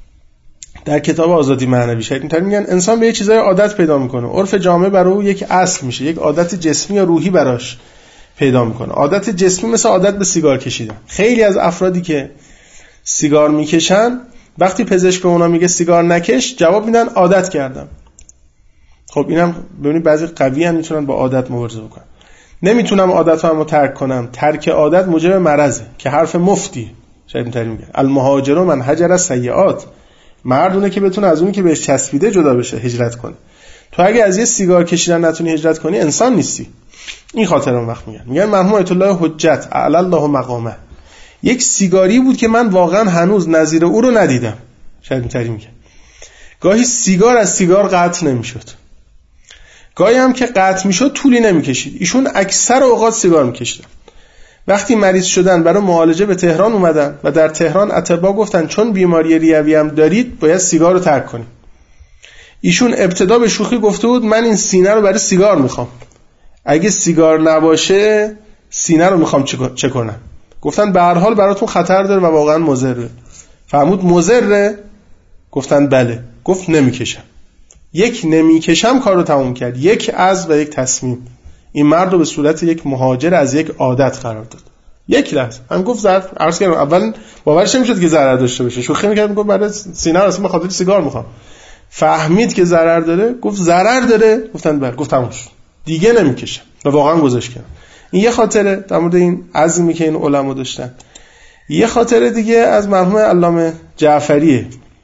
در کتاب آزادی معنوی شهید مطهری میگن انسان به یه چیزای عادت پیدا میکنه، عرف جامعه برای او یک اصل میشه، یک عادت جسمی یا روحی براش پیدا میکنه. عادت جسمی مثل عادت به سیگار کشیدن. خیلی از افرادی که سیگار میکشن وقتی پزشک به اونا میگه سیگار نکش، جواب میدن عادت کردم. خب اینم ببینید بعضی قوی هم میتونن با عادت مبارزه بکنن. نمیتونم عادتامو ترک کنم، ترک عادت موجب مرضه که حرف مفتی شاید اینطوری میگه المهاجر من هجر السیئات، مردونه که بتونه از اونی که بهش چسبیده جدا بشه، هجرت کنه. تو اگه از یه سیگار کشیدن نتونی هجرت کنی انسان نیستی. این خاطر اون وقت میگن مرحوم آیت الله حجت اعلی الله مقامه یک سیگاری بود که من واقعا هنوز نظیر او رو ندیدم. شاید اینطوری میگه گاهی سیگار از سیگار قطع نمیشد، گاهی هم که قطع میشد طولی نمیکشید. ایشون اکثر اوقات سیگار میکشیدن. وقتی مریض شدن برای معالجه به تهران اومدن و در تهران اطباء گفتن چون بیماری ریوی هم دارید باید سیگار رو ترک کنید. ایشون ابتدا به شوخی گفته بود من این سینه رو برای سیگار میخوام، اگه سیگار نباشه سینه رو میخوام چه کنم. گفتن به هر حال براتون خطر داره و واقعا مضره. فرمود مضره؟ گفتن بله. گفت نمیکشم. یک نمیکشم کار رو تموم کرد. یک عزم و یک تصمیم. این مرد رو به صورت یک مهاجر از یک عادت قرار داد. یک لحظه هم گفت عرض کردم اول باورش نمیشد که ضرر داشته باشه. شوخی می‌کرد، میگفت برای سینه اصلا به خاطر سیگار میخوام. فهمید که ضرر داره، گفت ضرر داره. گفتن بله. گفت تموم شد. دیگه نمیکشم. و واقعا گذاشت کنم. این یه خاطره در مورد این عزمی که این علما داشتن. یه خاطره دیگه از مرحوم علامه جعفریه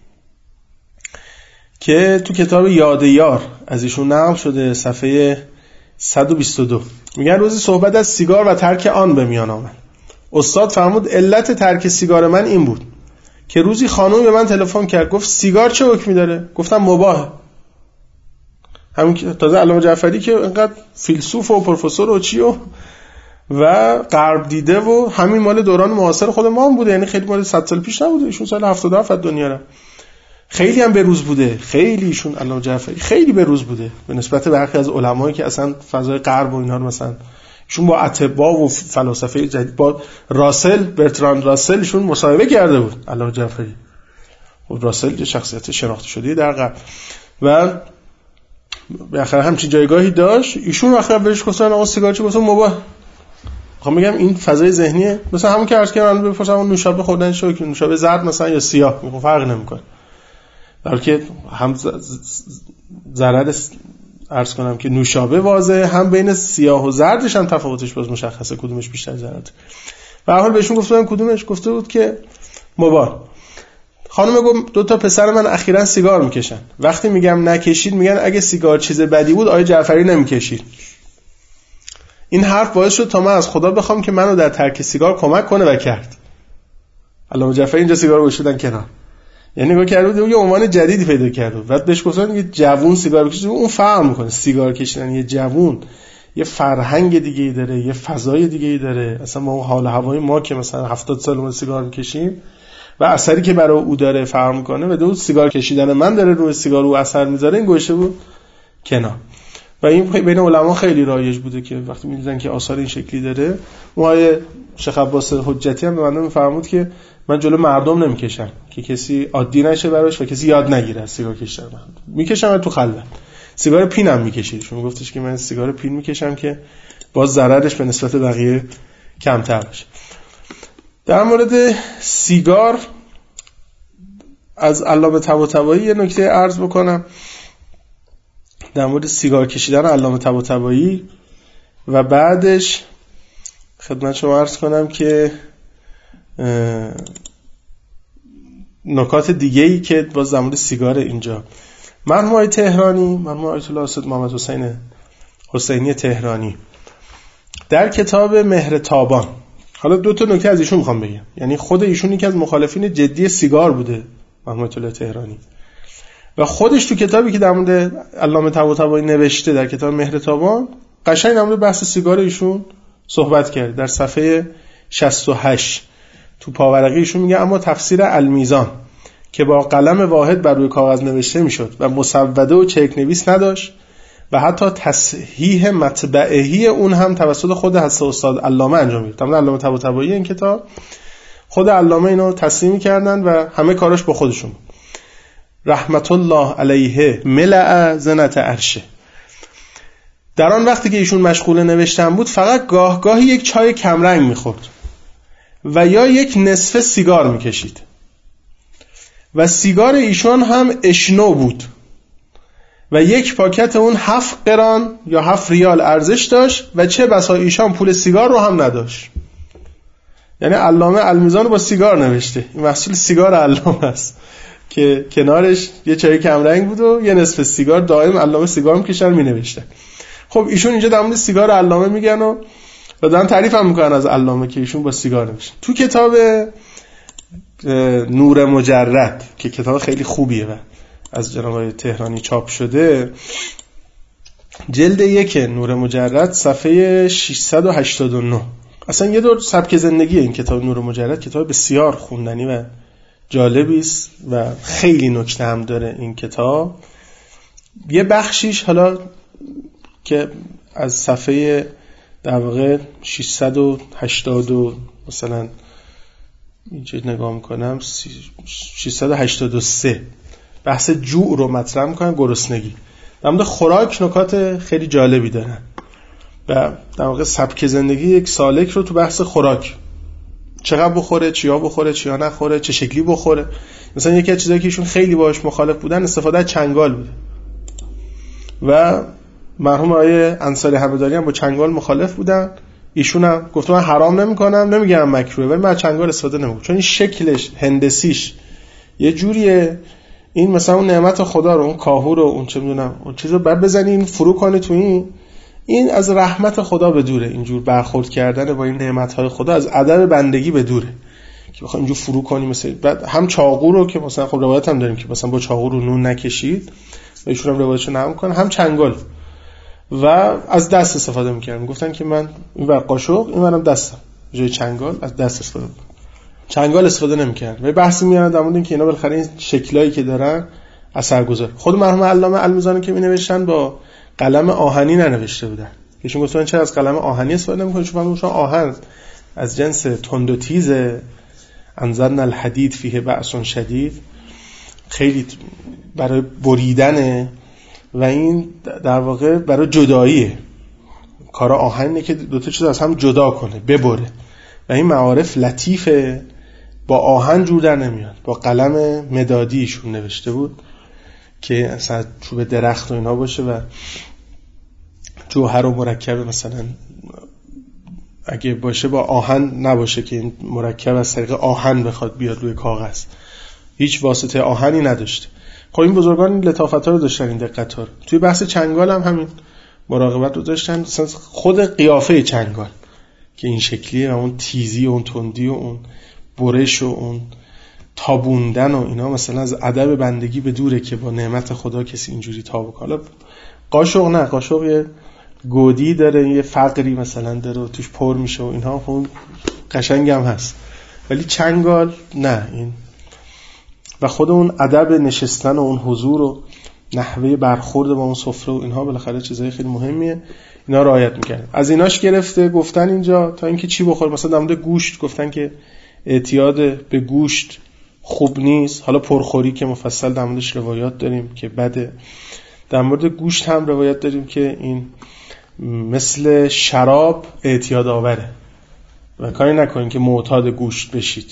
که تو کتاب یاد یار از ایشون نقل شده، صفحه 122. میگن روزی صحبت از سیگار و ترک آن به میان آمد. استاد فرمود علت ترک سیگار من این بود که روزی خانومی به من تلفن کرد، گفت سیگار چه حکمی داره؟ گفتم مباهه. همین که تازه علامه جعفری که اینقدر فیلسوف و پروفسور و چی و غرب دیده و همین مال دوران معاصر خود ما هم بوده، یعنی خیلی مال 100 سال پیش نبوده. ایشون سال 77 از دنیا رفت. خیلی هم بروز بوده. خیلی ایشون علامه جعفری خیلی بروز بوده به نسبت به برخی از علمایی که اصلا فضای غرب و اینا رو مثلا ایشون با اطباء و فلاسفه جدید با برتراند راسل ایشون مصاحبه کرده بود. علامه جعفری و راسل یه شخصیت شناخته شده در غرب و بالاخره همچین جایگاهی داشت. ایشون وقتی بهش گفتن آقا سیگار چه؟ گفتم مباح. میخوام بگم این فضای ذهنیه. مثلا همون که عرض کردم من بپرسم اون نوشابه خوردن چه که نوشابه زرد مثلا یا سیاه میگم فرق نمیکنه، بلکه هم ضرر عرض کنم که نوشابه واضحه، هم بین سیاه و زردش هم تفاوتش باز مشخصه کدومش بیشتر ضرر داره. به هر حال بهشون گفتم کدومش، گفته بود که مباح. خانم گفت 2 تا پسر من اخیراً سیگار میکشن. وقتی میگم نکشید میگن اگه سیگار چیز بدی بود آقای جعفری نمیکشید. این حرف باعث شد تا من از خدا بخوام که منو در ترک سیگار کمک کنه و کرد. علامه جعفری اینجا سیگار رو گذاشتن کنار. یعنی نگاه کرد بود یه عنوان جدیدی پیدا کرد. بعد بهش گفتن یه جوون سیگار بکشه، اون فرق میکنه. سیگار کشیدن یه جوون یه فرهنگ دیگه‌ای داره، یه فضای دیگه‌ای داره. اصلا ما اون حال هوای ما که مثلا 70 سال ما سیگار میکشیم و اثری که برای او داره فرق میکنه و دو سیگار کشیدن من داره روی سیگار او اثر میذاره، این گوشه بود کنار. و این بین علما خیلی رایج بوده که وقتی می‌دیدن که آثار این شکلی داره، موهای شیخ عباس حجتی هم به من میفرمود که من جلو مردم نمیکشم که کسی عادی نشه براش و کسی یاد نگیره از سیگار کشیدن. میکشم تو خلوت. سیگار پینم میکشید. شما گفتش که من سیگار پین میکشم که باز ضررش به نسبت بقیه کمتر باشه. در مورد سیگار از علامه طباطبایی یه نکته عرض بکنم. در مورد سیگار کشیدن علامه طباطبایی و بعدش خدمت شما عرض کنم که نکات دیگه‌ای که باز در مورد سیگار اینجا مرحوم آقای تهرانی، مرحوم آیت الله استاد محمد حسین حسینی تهرانی در کتاب مهر تابان، حالا 2 تا نکته از ایشون میخوام بگم. یعنی خود ایشون یکی از مخالفین جدی سیگار بوده مرحوم آیت الله تهرانی و خودش تو کتابی که در مورد علامه طباطبایی نوشته در کتاب مهر تابان قشنگ در مورد بحث سیگار ایشون صحبت کرد. در صفحه 68 تو پاورقی ایشون میگه اما تفسیر المیزان که با قلم واحد بر روی کاغذ نوشته میشد و مسوده و چرک نویس نداشت و حتی تصحیح مطبعهی اون هم توسط خود حضرت استاد علامه انجام میداد. تمام علامه طباطبایی این کتاب خود علامه اینو تصحیح کردن و همه کاراش با خودشون. رحمت الله علیه ملأ زنت عرشه. در آن وقتی که ایشون مشغول نوشتن بود فقط گاه گاهی یک چای کمرنگ میخورد و یا یک نصف سیگار میکشید و سیگار ایشون هم اشنو بود و یک پاکت اون 7 قران یا 7 ریال ارزش داشت و چه بسا ایشان پول سیگار رو هم نداشت. یعنی علامه المیزان رو با سیگار نوشته. این محصول سیگار علامه است که کنارش یه چای کمرنگ بود و یه نصف سیگار. دائم علامه سیگار میکشن مینوشته. خب ایشون اینجا در مورد سیگار علامه میگن و دارن تعریف هم میکنن از علامه که ایشون با سیگار نوشته. تو کتاب نور مجرد که کتاب خیلی خوبیه و از جناب تهرانی چاپ شده، جلد 1 نور مجرد صفحه 689. اصلا یه دور سبک زندگی این کتاب نور مجرد. کتاب بسیار خوندنی و جالبی است و خیلی نکته هم داره این کتاب. یه بخشیش حالا که از صفحه در واقع 680 مثلا اینجا نگاه میکنم 683 بحث جوع رو مطرح میکنن، گرسنگی. در مورد خوراک نکات خیلی جالبی دارن و در واقع سبک زندگی یک سالک رو تو بحث خوراک، چقدر بخوره، چیا بخوره، چیا نخوره، چه شکلی بخوره. مثلا یکی از چیزایی که ایشون خیلی باهاش مخالف بودن استفاده از چنگال بوده و مرحوم آقای انصاری همدانی هم با چنگال مخالف بودن. ایشون هم گفت من حرام نمی‌کنم، نمیگم مکروه، ولی من چنگال استفاده نمی‌کنم چون این شکلش هندسیش یه جوریه. این مثلا اون نعمت خدا رو، اون کاهو رو، اون چه میدونم اون چیزو بعد بزنین فرو کنی تو این از رحمت خدا به دوره. اینجور برخورد کردن با این نعمت‌های خدا از ادب بندگی به دوره که بخوام اینجور فرو کنی. مثلا بعد هم چاقو رو که مثلا خب روایت هم داریم که مثلا با چاقو رو نون نکشید، ایشون هم روایتشو نقل می‌کنه، هم چنگال و از دست استفاده می‌کردن. گفتن که من این ور قاشق، این ورم دستم، جای چنگال از دست استفاده می‌کنم، چنگال استفاده نمی‌کردن. و بحثی می‌کردن در مورد اینکه اینا بالاخره این شکلایی که دارن اثرگذار. خود مرحوم علامه المیزانی که می‌نوشتن با قلم آهنی ننوشته بودن. ایشون گفتن چرا از قلم آهنی استفاده نمی‌کنید؟ چون آهن از جنس تند و تیز، انزلنا الحدید فیه بأس شدید، خیلی برای بریدنه و این در واقع برای جداییه. کار آهنه که دو تا چیز از هم جدا کنه، ببره. و این معارف لطیفه، با آهن جور در نمیاد. با قلم مدادیشون نوشته بود که اصلا چوب درخت و اینا باشه و جوهر و مرکب مثلا اگه باشه با آهن نباشه که این مرکب از طریق آهن بخواد بیاد روی کاغذ، هیچ واسطه آهنی نداشته. خب این بزرگان این لطافت‌ها رو داشتن، این دقت‌ها رو. توی بحث چنگال هم همین مراقبت رو داشتن. مثلا خود قیافه چنگال که این شکلیه و اون تیزی و اون تندی و اون برش و اون تابوندن و اینا مثلا از ادب بندگی به دوره که با نعمت خدا کسی اینجوری تاب کنه. قاشق نه، قاشق یه گودی داره، یه فقری مثلا داره و توش پر میشه و اینها، اون قشنگ هم هست. ولی چنگال نه. این و خود اون ادب نشستن و اون حضور و نحوه برخورد با اون سفره و اینها بالاخره چیزای خیلی مهمیه، اینا رعایت میکنه. از ایناش گرفته گفتن اینجا تا اینکه چی بخور. مثلا در مورد گوشت گفتن که اعتیاد به گوشت خوب نیست. حالا پرخوری که مفصل در موردش روایات داریم که بده. در مورد گوشت هم روایت داریم که این مثل شراب اعتیاد آوره و کاری نکنین که معتاد گوشت بشید.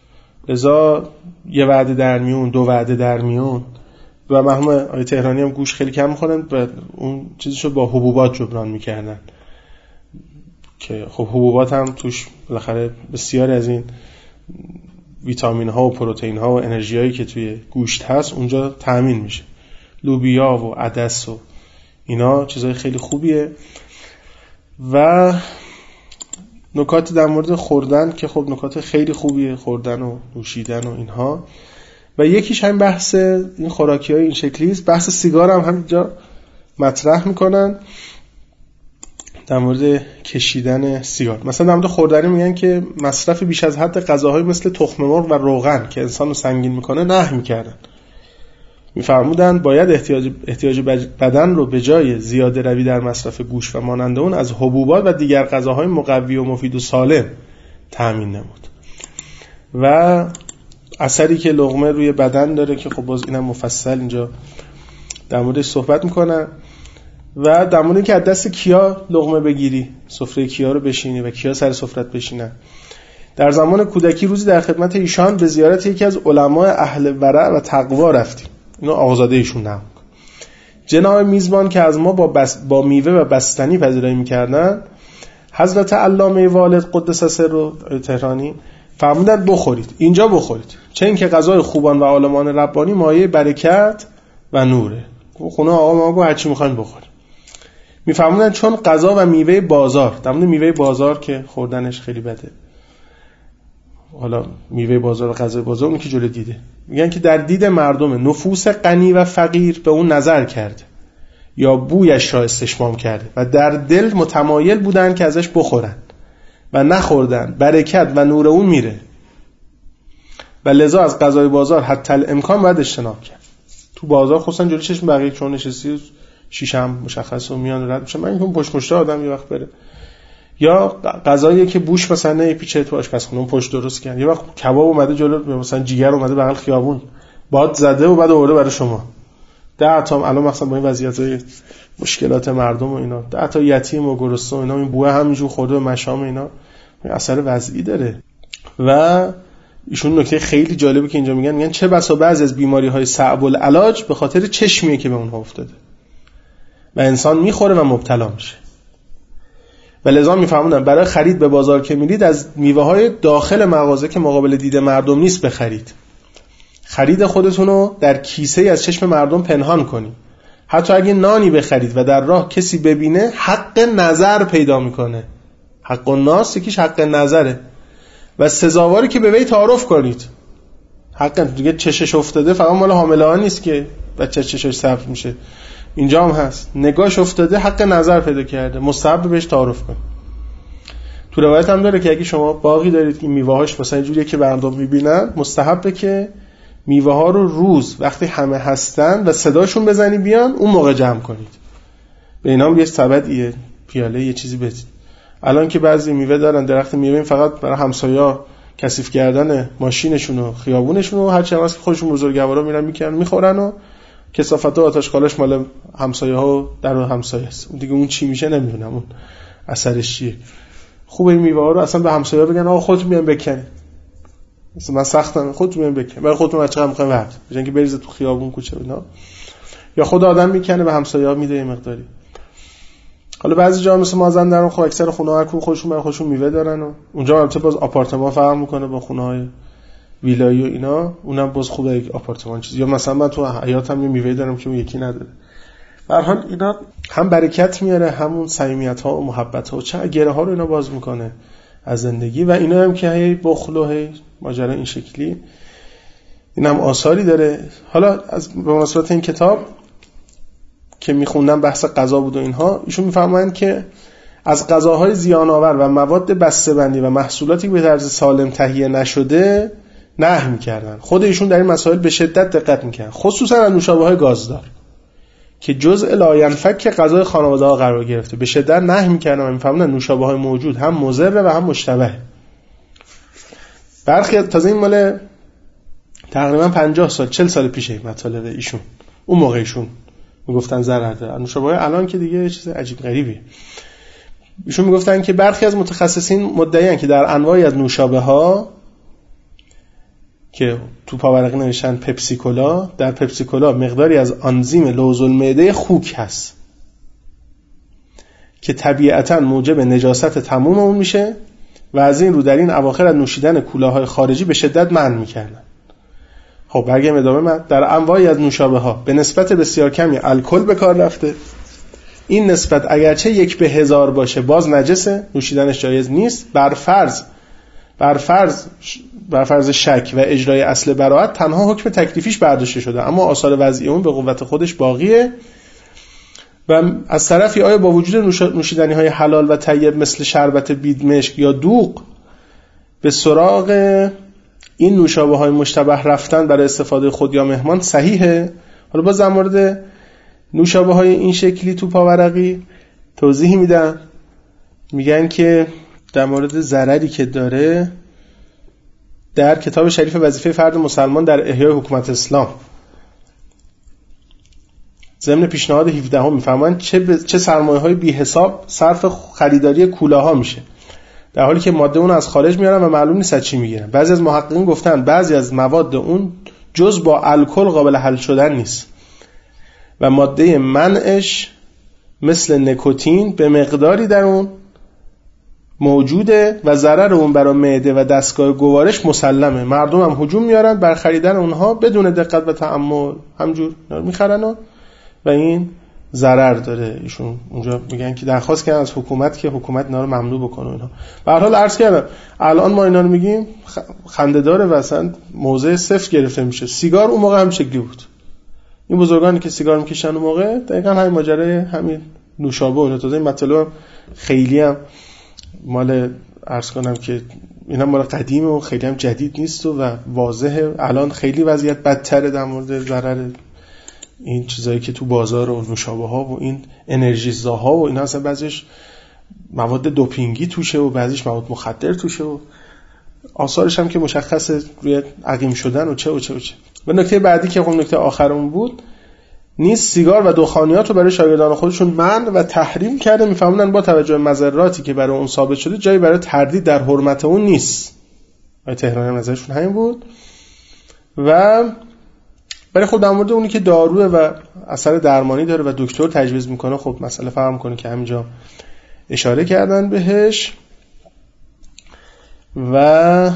لذا یه وعده در میون، دو وعده در میون. و مرحوم آقای تهرانی هم گوشت خیلی کم می‌خوردن و اون چیزشو با حبوبات جبران می‌کردن که خب حبوبات هم توش بالاخره بسیاری از این ویتامین‌ها و پروتئین‌ها و انرژیایی که توی گوشت هست اونجا تامین میشه. لوبیا و عدس و اینا چیزای خیلی خوبیه. و نکات در مورد خوردن که خب نکات خیلی خوبیه، خوردن و نوشیدن و اینها. و یکیش همین بحث این خوراکی‌های این شکلی است. بحث سیگار هم همینجا مطرح میکنن در مورد کشیدن سیگار. مثلا در مورد خوردنی میگن که مصرف بیش از حد غذاهای مثل تخم مرغ و روغن که انسانو سنگین میکنه نهی میکردن. میفرمودن باید احتیاج بدن رو به جای زیاده روی در مصرف گوشت و مانند اون از حبوبات و دیگر غذاهای مقوی و مفید و سالم تامین نمود. و اثری که لقمه روی بدن داره که خب باز اینم مفصل اینجا در موردش صحبت میکنن. و در مورد اینکه از دست کیا لقمه بگیری، سفره کیا رو بشینی و کیا سر سفرت بشینن. در زمان کودکی روزی در خدمت ایشان به زیارت یکی از علمای اهل ورع و تقوا رفتیم. اینو آقازاده ایشون نام. جناب میزبان که از ما با میوه و بستنی پذیرایی میکردن، حضرت علامه والد قدس سر تهرانی فرمودند بخورید، اینجا بخورید، چه اینکه غذای خوبان و عالمان ربانی مایه برکت و نوره. خونه آقا ما گفت هر چی میخواین بخورید. میفرمودند چون غذا و میوه بازار، در مورد میوه بازار که خوردنش خیلی بده، حالا میوه بازار و غذای بازار اون که جلو دیده، میگن که در دید مردم نفوس غنی و فقیر به اون نظر کرده یا بویش را استشمام کرده و در دل متمایل بودن که ازش بخورن و نخوردن، برکت و نور اون میره و لذا از غذای بازار حتی الامکان باید اجتناب کرد. تو بازار خصوصا جلوی چشم بقیه چون نشستی شیشم مشخص و میان رد میشه، من اینکه پشت مشت آدم یه وقت بره، یا غذایی که بوش مثلا یه پیچه تو آشپزخونه اون پشت درست کرد، یه وقت کباب اومده جلو مثلا جیگر اومده بغل خیابون باد زده و بعد آورده برای شما 10 تا. الان مثلا با این وضعیت‌های مشکلات مردم و اینا 10 تا یتیم و گرسنه اینا این بوه همینجور خورده به مشام اینا اثر وضعی داره. و ایشون نکته خیلی جالبی که اینجا میگن چه بسا بعضی از بیماری‌های صعب العلاج به خاطر چشمیه که به اونها افتاده و انسان میخوره و مبتلا میشه. و لذا میفهمونن برای خرید به بازار که میرید از میوه‌های داخل مغازه که مقابل دید مردم نیست بخرید. خرید خودتون رو در کیسه از چشم مردم پنهان کنید. حتی اگه نانی بخرید و در راه کسی ببینه حق نظر پیدا میکنه. حق الناس یکیش حق نظره و سزاواری که به وی تعارف کنید. حق دیگه چشش افتاده فقط مال حامله ها نیست که بچه چشش سبز میشه، اینجا هم هست. نگاهش افتاده حق نظر پیدا کرده، مستحب بهش تعارف کن. تو روایت هم داره که اگه شما باغی دارید که میوه‌هاش مثلا اینجوریه که مردم میبینن، مستحبه که میوه ها رو روز وقتی همه هستن و صداشون بزنی بیان اون موقع جمع کنید. به اینا هم یه سبدیه، پیاله یه چیزی بدید. الان که بعضی میوه دارن درخت میوه فقط برای همسایا کثیف کردن ماشینشون و خیابونشون و هر چی هم هست که خودشون بزرگوارا میرن میکنن میخورن و کثافت و آتش خالش مال همسایه ها در همسایه است. دیگه اون چی میشه نمیدونم، اون اثرش چیه. خوبه این میوه ها رو اصلا به همسایه بگن آقا خودتون میان بکنید. مثلا من سختم، خودتون میان بکنید، برای خودتون بچه‌ها میخواین ورد بجن که بریزه تو خیابون کوچه اینا، یا خود آدم میکنه به همسایه‌ها میده یه مقداری. حالا بعضی جا مثل مازندران خب اکثر خونه‌ها خودشون برای خودشون میوه دارن و اونجا البته باز آپارتمان فرق میکنه با خونه‌های ویلایی و اینا، اونم باز خوبه یک آپارتمان چیز. یا مثلا من تو حیاتم یه میوه دارم که اون یکی نداره. به هر حال اینا هم برکت میاره، همون صمیمیت‌ها و محبت‌ها و چه گره‌ها رو اینا باز میکنه از زندگی. و اینا هم که هی بخل و هی ماجرا این شکلی، اینم آثاری داره. حالا از به مناسبت این کتاب که میخوندم بحث غذا بود و اینها، ایشون میفهمن که از غذاهای زیان آور و مواد بسته‌بندی و محصولاتی که به طرز سالم تهیه نشده نهی میکردن. خود ایشون در این مسائل به شدت دقت میکردن، خصوصا از نوشابه‌های گازدار که جزء لاینفک غذای خانواده‌ها قرار گرفته. به شدت نهی میکردن و میفهمن نوشابه‌های موجود هم مضر و هم مشتبه. برخی تازه این مال تقریبا 50 سال 40 سال پیشه مطالب ایشون. اون موقع ایشون میگفتن ضرر داره. نوشابه‌های الان که دیگه چیز عجیب غریبیه. ایشون میگفتن که برخی از متخصصین مدعیان که در انواعی از نوشابه‌ها که تو پاورقی نوشتن پپسی کولا، در پپسی کولا مقداری از آنزیم لوز المعده خوک هست که طبیعتاً موجب نجاست تموم اون میشه و از این رو در این اواخر از نوشیدن کولاهای خارجی به شدت منع میکردن. خب برگردیم ادامه. من در انواعی از نوشابه‌ها به نسبت بسیار کمی الکل به کار رفته. این نسبت اگرچه 1 به 1000 باشه باز نجسه، نوشیدنش جایز نیست. بر فرض شک و اجرای اصل براءت تنها حکم تکلیفیش برداشته شده، اما آثار وضعی اون به قوت خودش باقیه. و از طرفی آیا با وجود نوشیدنی‌های حلال و طیب مثل شربت بیدمشک یا دوغ به سراغ این نوشابه‌های مشتبه رفتن برای استفاده خود یا مهمان صحیحه؟ حالا باز در مورد نوشابه‌های این شکلی تو پاورقی توضیح میدن. میگن که در مورد ضرری که داره در کتاب شریف وظیفه فرد مسلمان در احیای حکومت اسلام ضمن پیشنهاد 17 میفهمن چه سرمایه‌های بی حساب صرف خریداری کولاها میشه، در حالی که ماده اون از خارج میارن و معلوم نیست از چی میگیرن. بعضی از محققین گفتن بعضی از مواد اون جز با الکل قابل حل شدن نیست و ماده منعش مثل نیکوتین به مقداری در اون موجوده و ضرر اون برای معده و دستگاه گوارش مسلمه. مردم هم هجوم میارن بر خریدن اونها بدون دقت و تأمل، همجور میخرن و این ضرر داره. ایشون اونجا میگن که درخواست کردن از حکومت که حکومت اینا رو ممنوع بکنه اینا. به هر حال عرض کردم الان ما اینا رو میگیم خنده‌داره و اصلا موضع صفر گرفته میشه. سیگار اون موقع هم شکلی بود. این بزرگانی که سیگار میکشن اون موقع دقیقاً همین ماجرای همین نوشابه و تازه این مطلب خیلی هم مال عرض کنم که اینا مال قدیمه و خیلی هم جدید نیست و واضحه. الان خیلی وضعیت بدتره در مورد ضرر این چیزایی که تو بازار و نوشابه ها و این انرژیزاها و اینا، اصلا بعضیش مواد دوپینگی توشه و بعضیش مواد مخدر توشه و آثارش هم که مشخصه روی عقیم شدن و چه. و نکته بعدی که اون نکته آخرمون بود، نیست سیگار و دخانیات رو برای شاگردان خودشون منع و تحریم کرده. میفهمونن با توجه به مضراتی که برای اون ثابت شده جایی برای تردید در حرمت اون نیست. آقای تهرانی نظرشون همین بود. و برای خود در مورد اونی که داروه و اثر درمانی داره و دکتر تجویز میکنه، خب مسئله فهم کنه که همینجا اشاره کردن بهش. و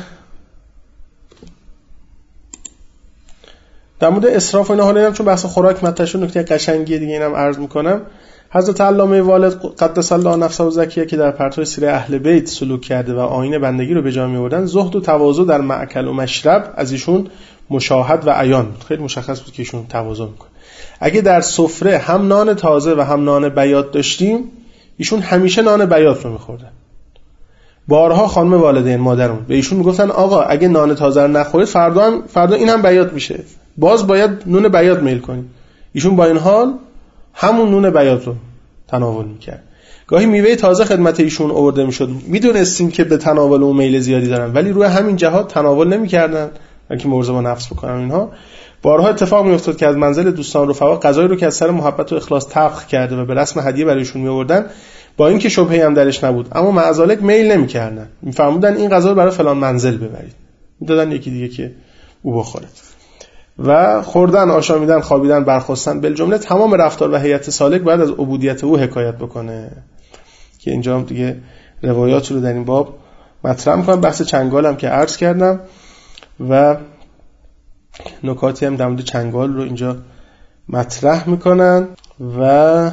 در مورد اسراف و اینا، حالا اینم چون بحث خوراک مطرح شد نکته قشنگی دیگه اینم عرض میکنم. حضرت علامه والد قدس الله نفسه زکیه که در پرتو سیره اهل بیت سلوک کرده و آیین بندگی رو به جا می‌آوردن، زهد و تواضع در مأکل و مشرب از ایشون مشاهد و عیان، خیلی مشخص بود که ایشون تواضع میکنه. اگه در سفره هم نان تازه و هم نان بیات داشتیم، ایشون همیشه نان بیات رو می‌خوردن. بارها خانم والدین مادرمون به ایشون میگفتن آقا اگه نان تازه رو نخورید فردا این هم بیات میشه، باز باید نون بیات میل کنید. ایشون با این حال همون نون بیات رو تناول میکرد. گاهی میوه تازه خدمت ایشون آورده میشد، میدونستیم که به تناول اون میل زیادی دارن، ولی روی همین جهات تناول نمیکردن بلکه مواظب با نفس بکنن. اینها بارها اتفاق میافتاد که از منزل دوستان رفقا غذایی رو که از سر محبت و اخلاص طبخ کرده و به رسم هدیه برایشون میآوردن، با اینکه شبهه‌ای هم درش نبود اما معذالک میل نمیکردن، میفرمودن این غذا رو برای فلان منزل ببرید، میدادن یکی دیگه که او بخوره. و خوردن، آشامیدن، خوابیدن، برخاستن، بالجمله تمام رفتار و هیئت سالک باید از عبودیت او حکایت بکنه که اینجا هم دیگه روایات رو در این باب مطرح میکنم. بحث چنگال هم که عرض کردم و نکاتی هم در مورد چنگال رو اینجا مطرح میکنن و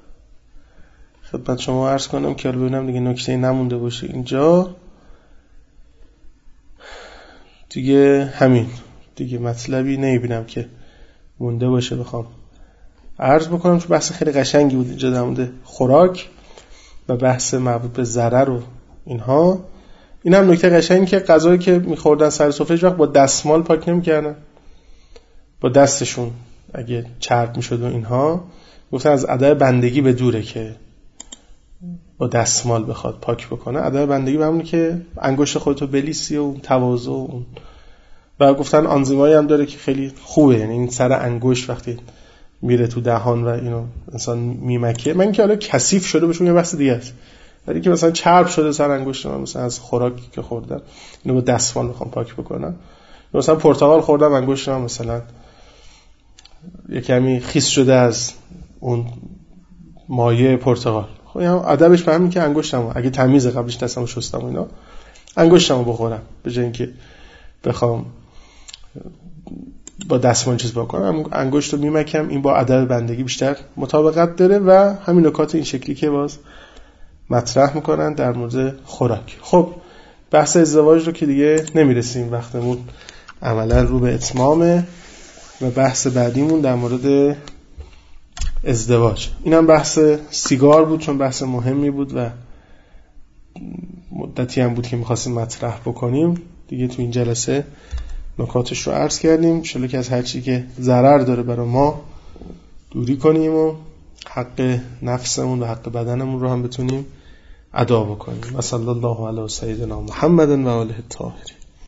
خدمت شما عرض کنم که حالا ببینم دیگه نکته نمونده باشه اینجا. دیگه همین دیگه مطلبی نمیبینم که مونده باشه بخوام عرض بکنم، چون بحث خیلی قشنگی بود اینجا در مورد خوراک و بحث مربوط به ضرر و اینها. این هم نکته قشنگی که غذایی که میخوردن سر سفره هیچ وقت با دستمال پاک نمیکردن، با دستشون اگه چرب میشد و اینها، گفتن از ادب بندگی به دوره که با دستمال بخواد پاک بکنه. ادب بندگی به همونه که انگشت خودتو بلیسی و تواضع و گفتن آنزیمایی هم داره که خیلی خوبه، یعنی این سر انگشت وقتی میره تو دهان و اینو انسان میمکه، من که حالا کثیف شده بهشون یه بحث دیگه است، ولی که مثلا چرب شده سر انگشت من مثلا از خوراکی که خوردم اینو با دستمال میخوام پاک بکنم، مثلا پرتقال خوردم انگشتم مثلا یه کمی خیس شده از اون مایه پرتقال، خب این ادبش به همین که انگشتمو اگه تمیزه قبلش دستمو شستم و اینا انگشتمو بخورم به جای اینکه بخوام با دستمال چیز بکنم انگشت رو میمکم. این با ادب بندگی بیشتر مطابقت داره و همین نکات این شکلی که باز مطرح میکنن در مورد خوراک. خب بحث ازدواج رو که دیگه نمیرسیم، وقتمون عملا رو به اتمامه و بحث بعدیمون در مورد ازدواج. اینم بحث سیگار بود چون بحث مهمی بود و مدتی هم بود که میخواستیم مطرح بکنیم دیگه. تو این جلسه نکاتش رو عرض کردیم، انشالله که از هر چی که ضرر داره برای ما دوری کنیم و حق نفسمون و حق بدنمون رو هم بتونیم ادا بکنیم. و صلی الله علی سیدنا محمد و آله الطاهرین.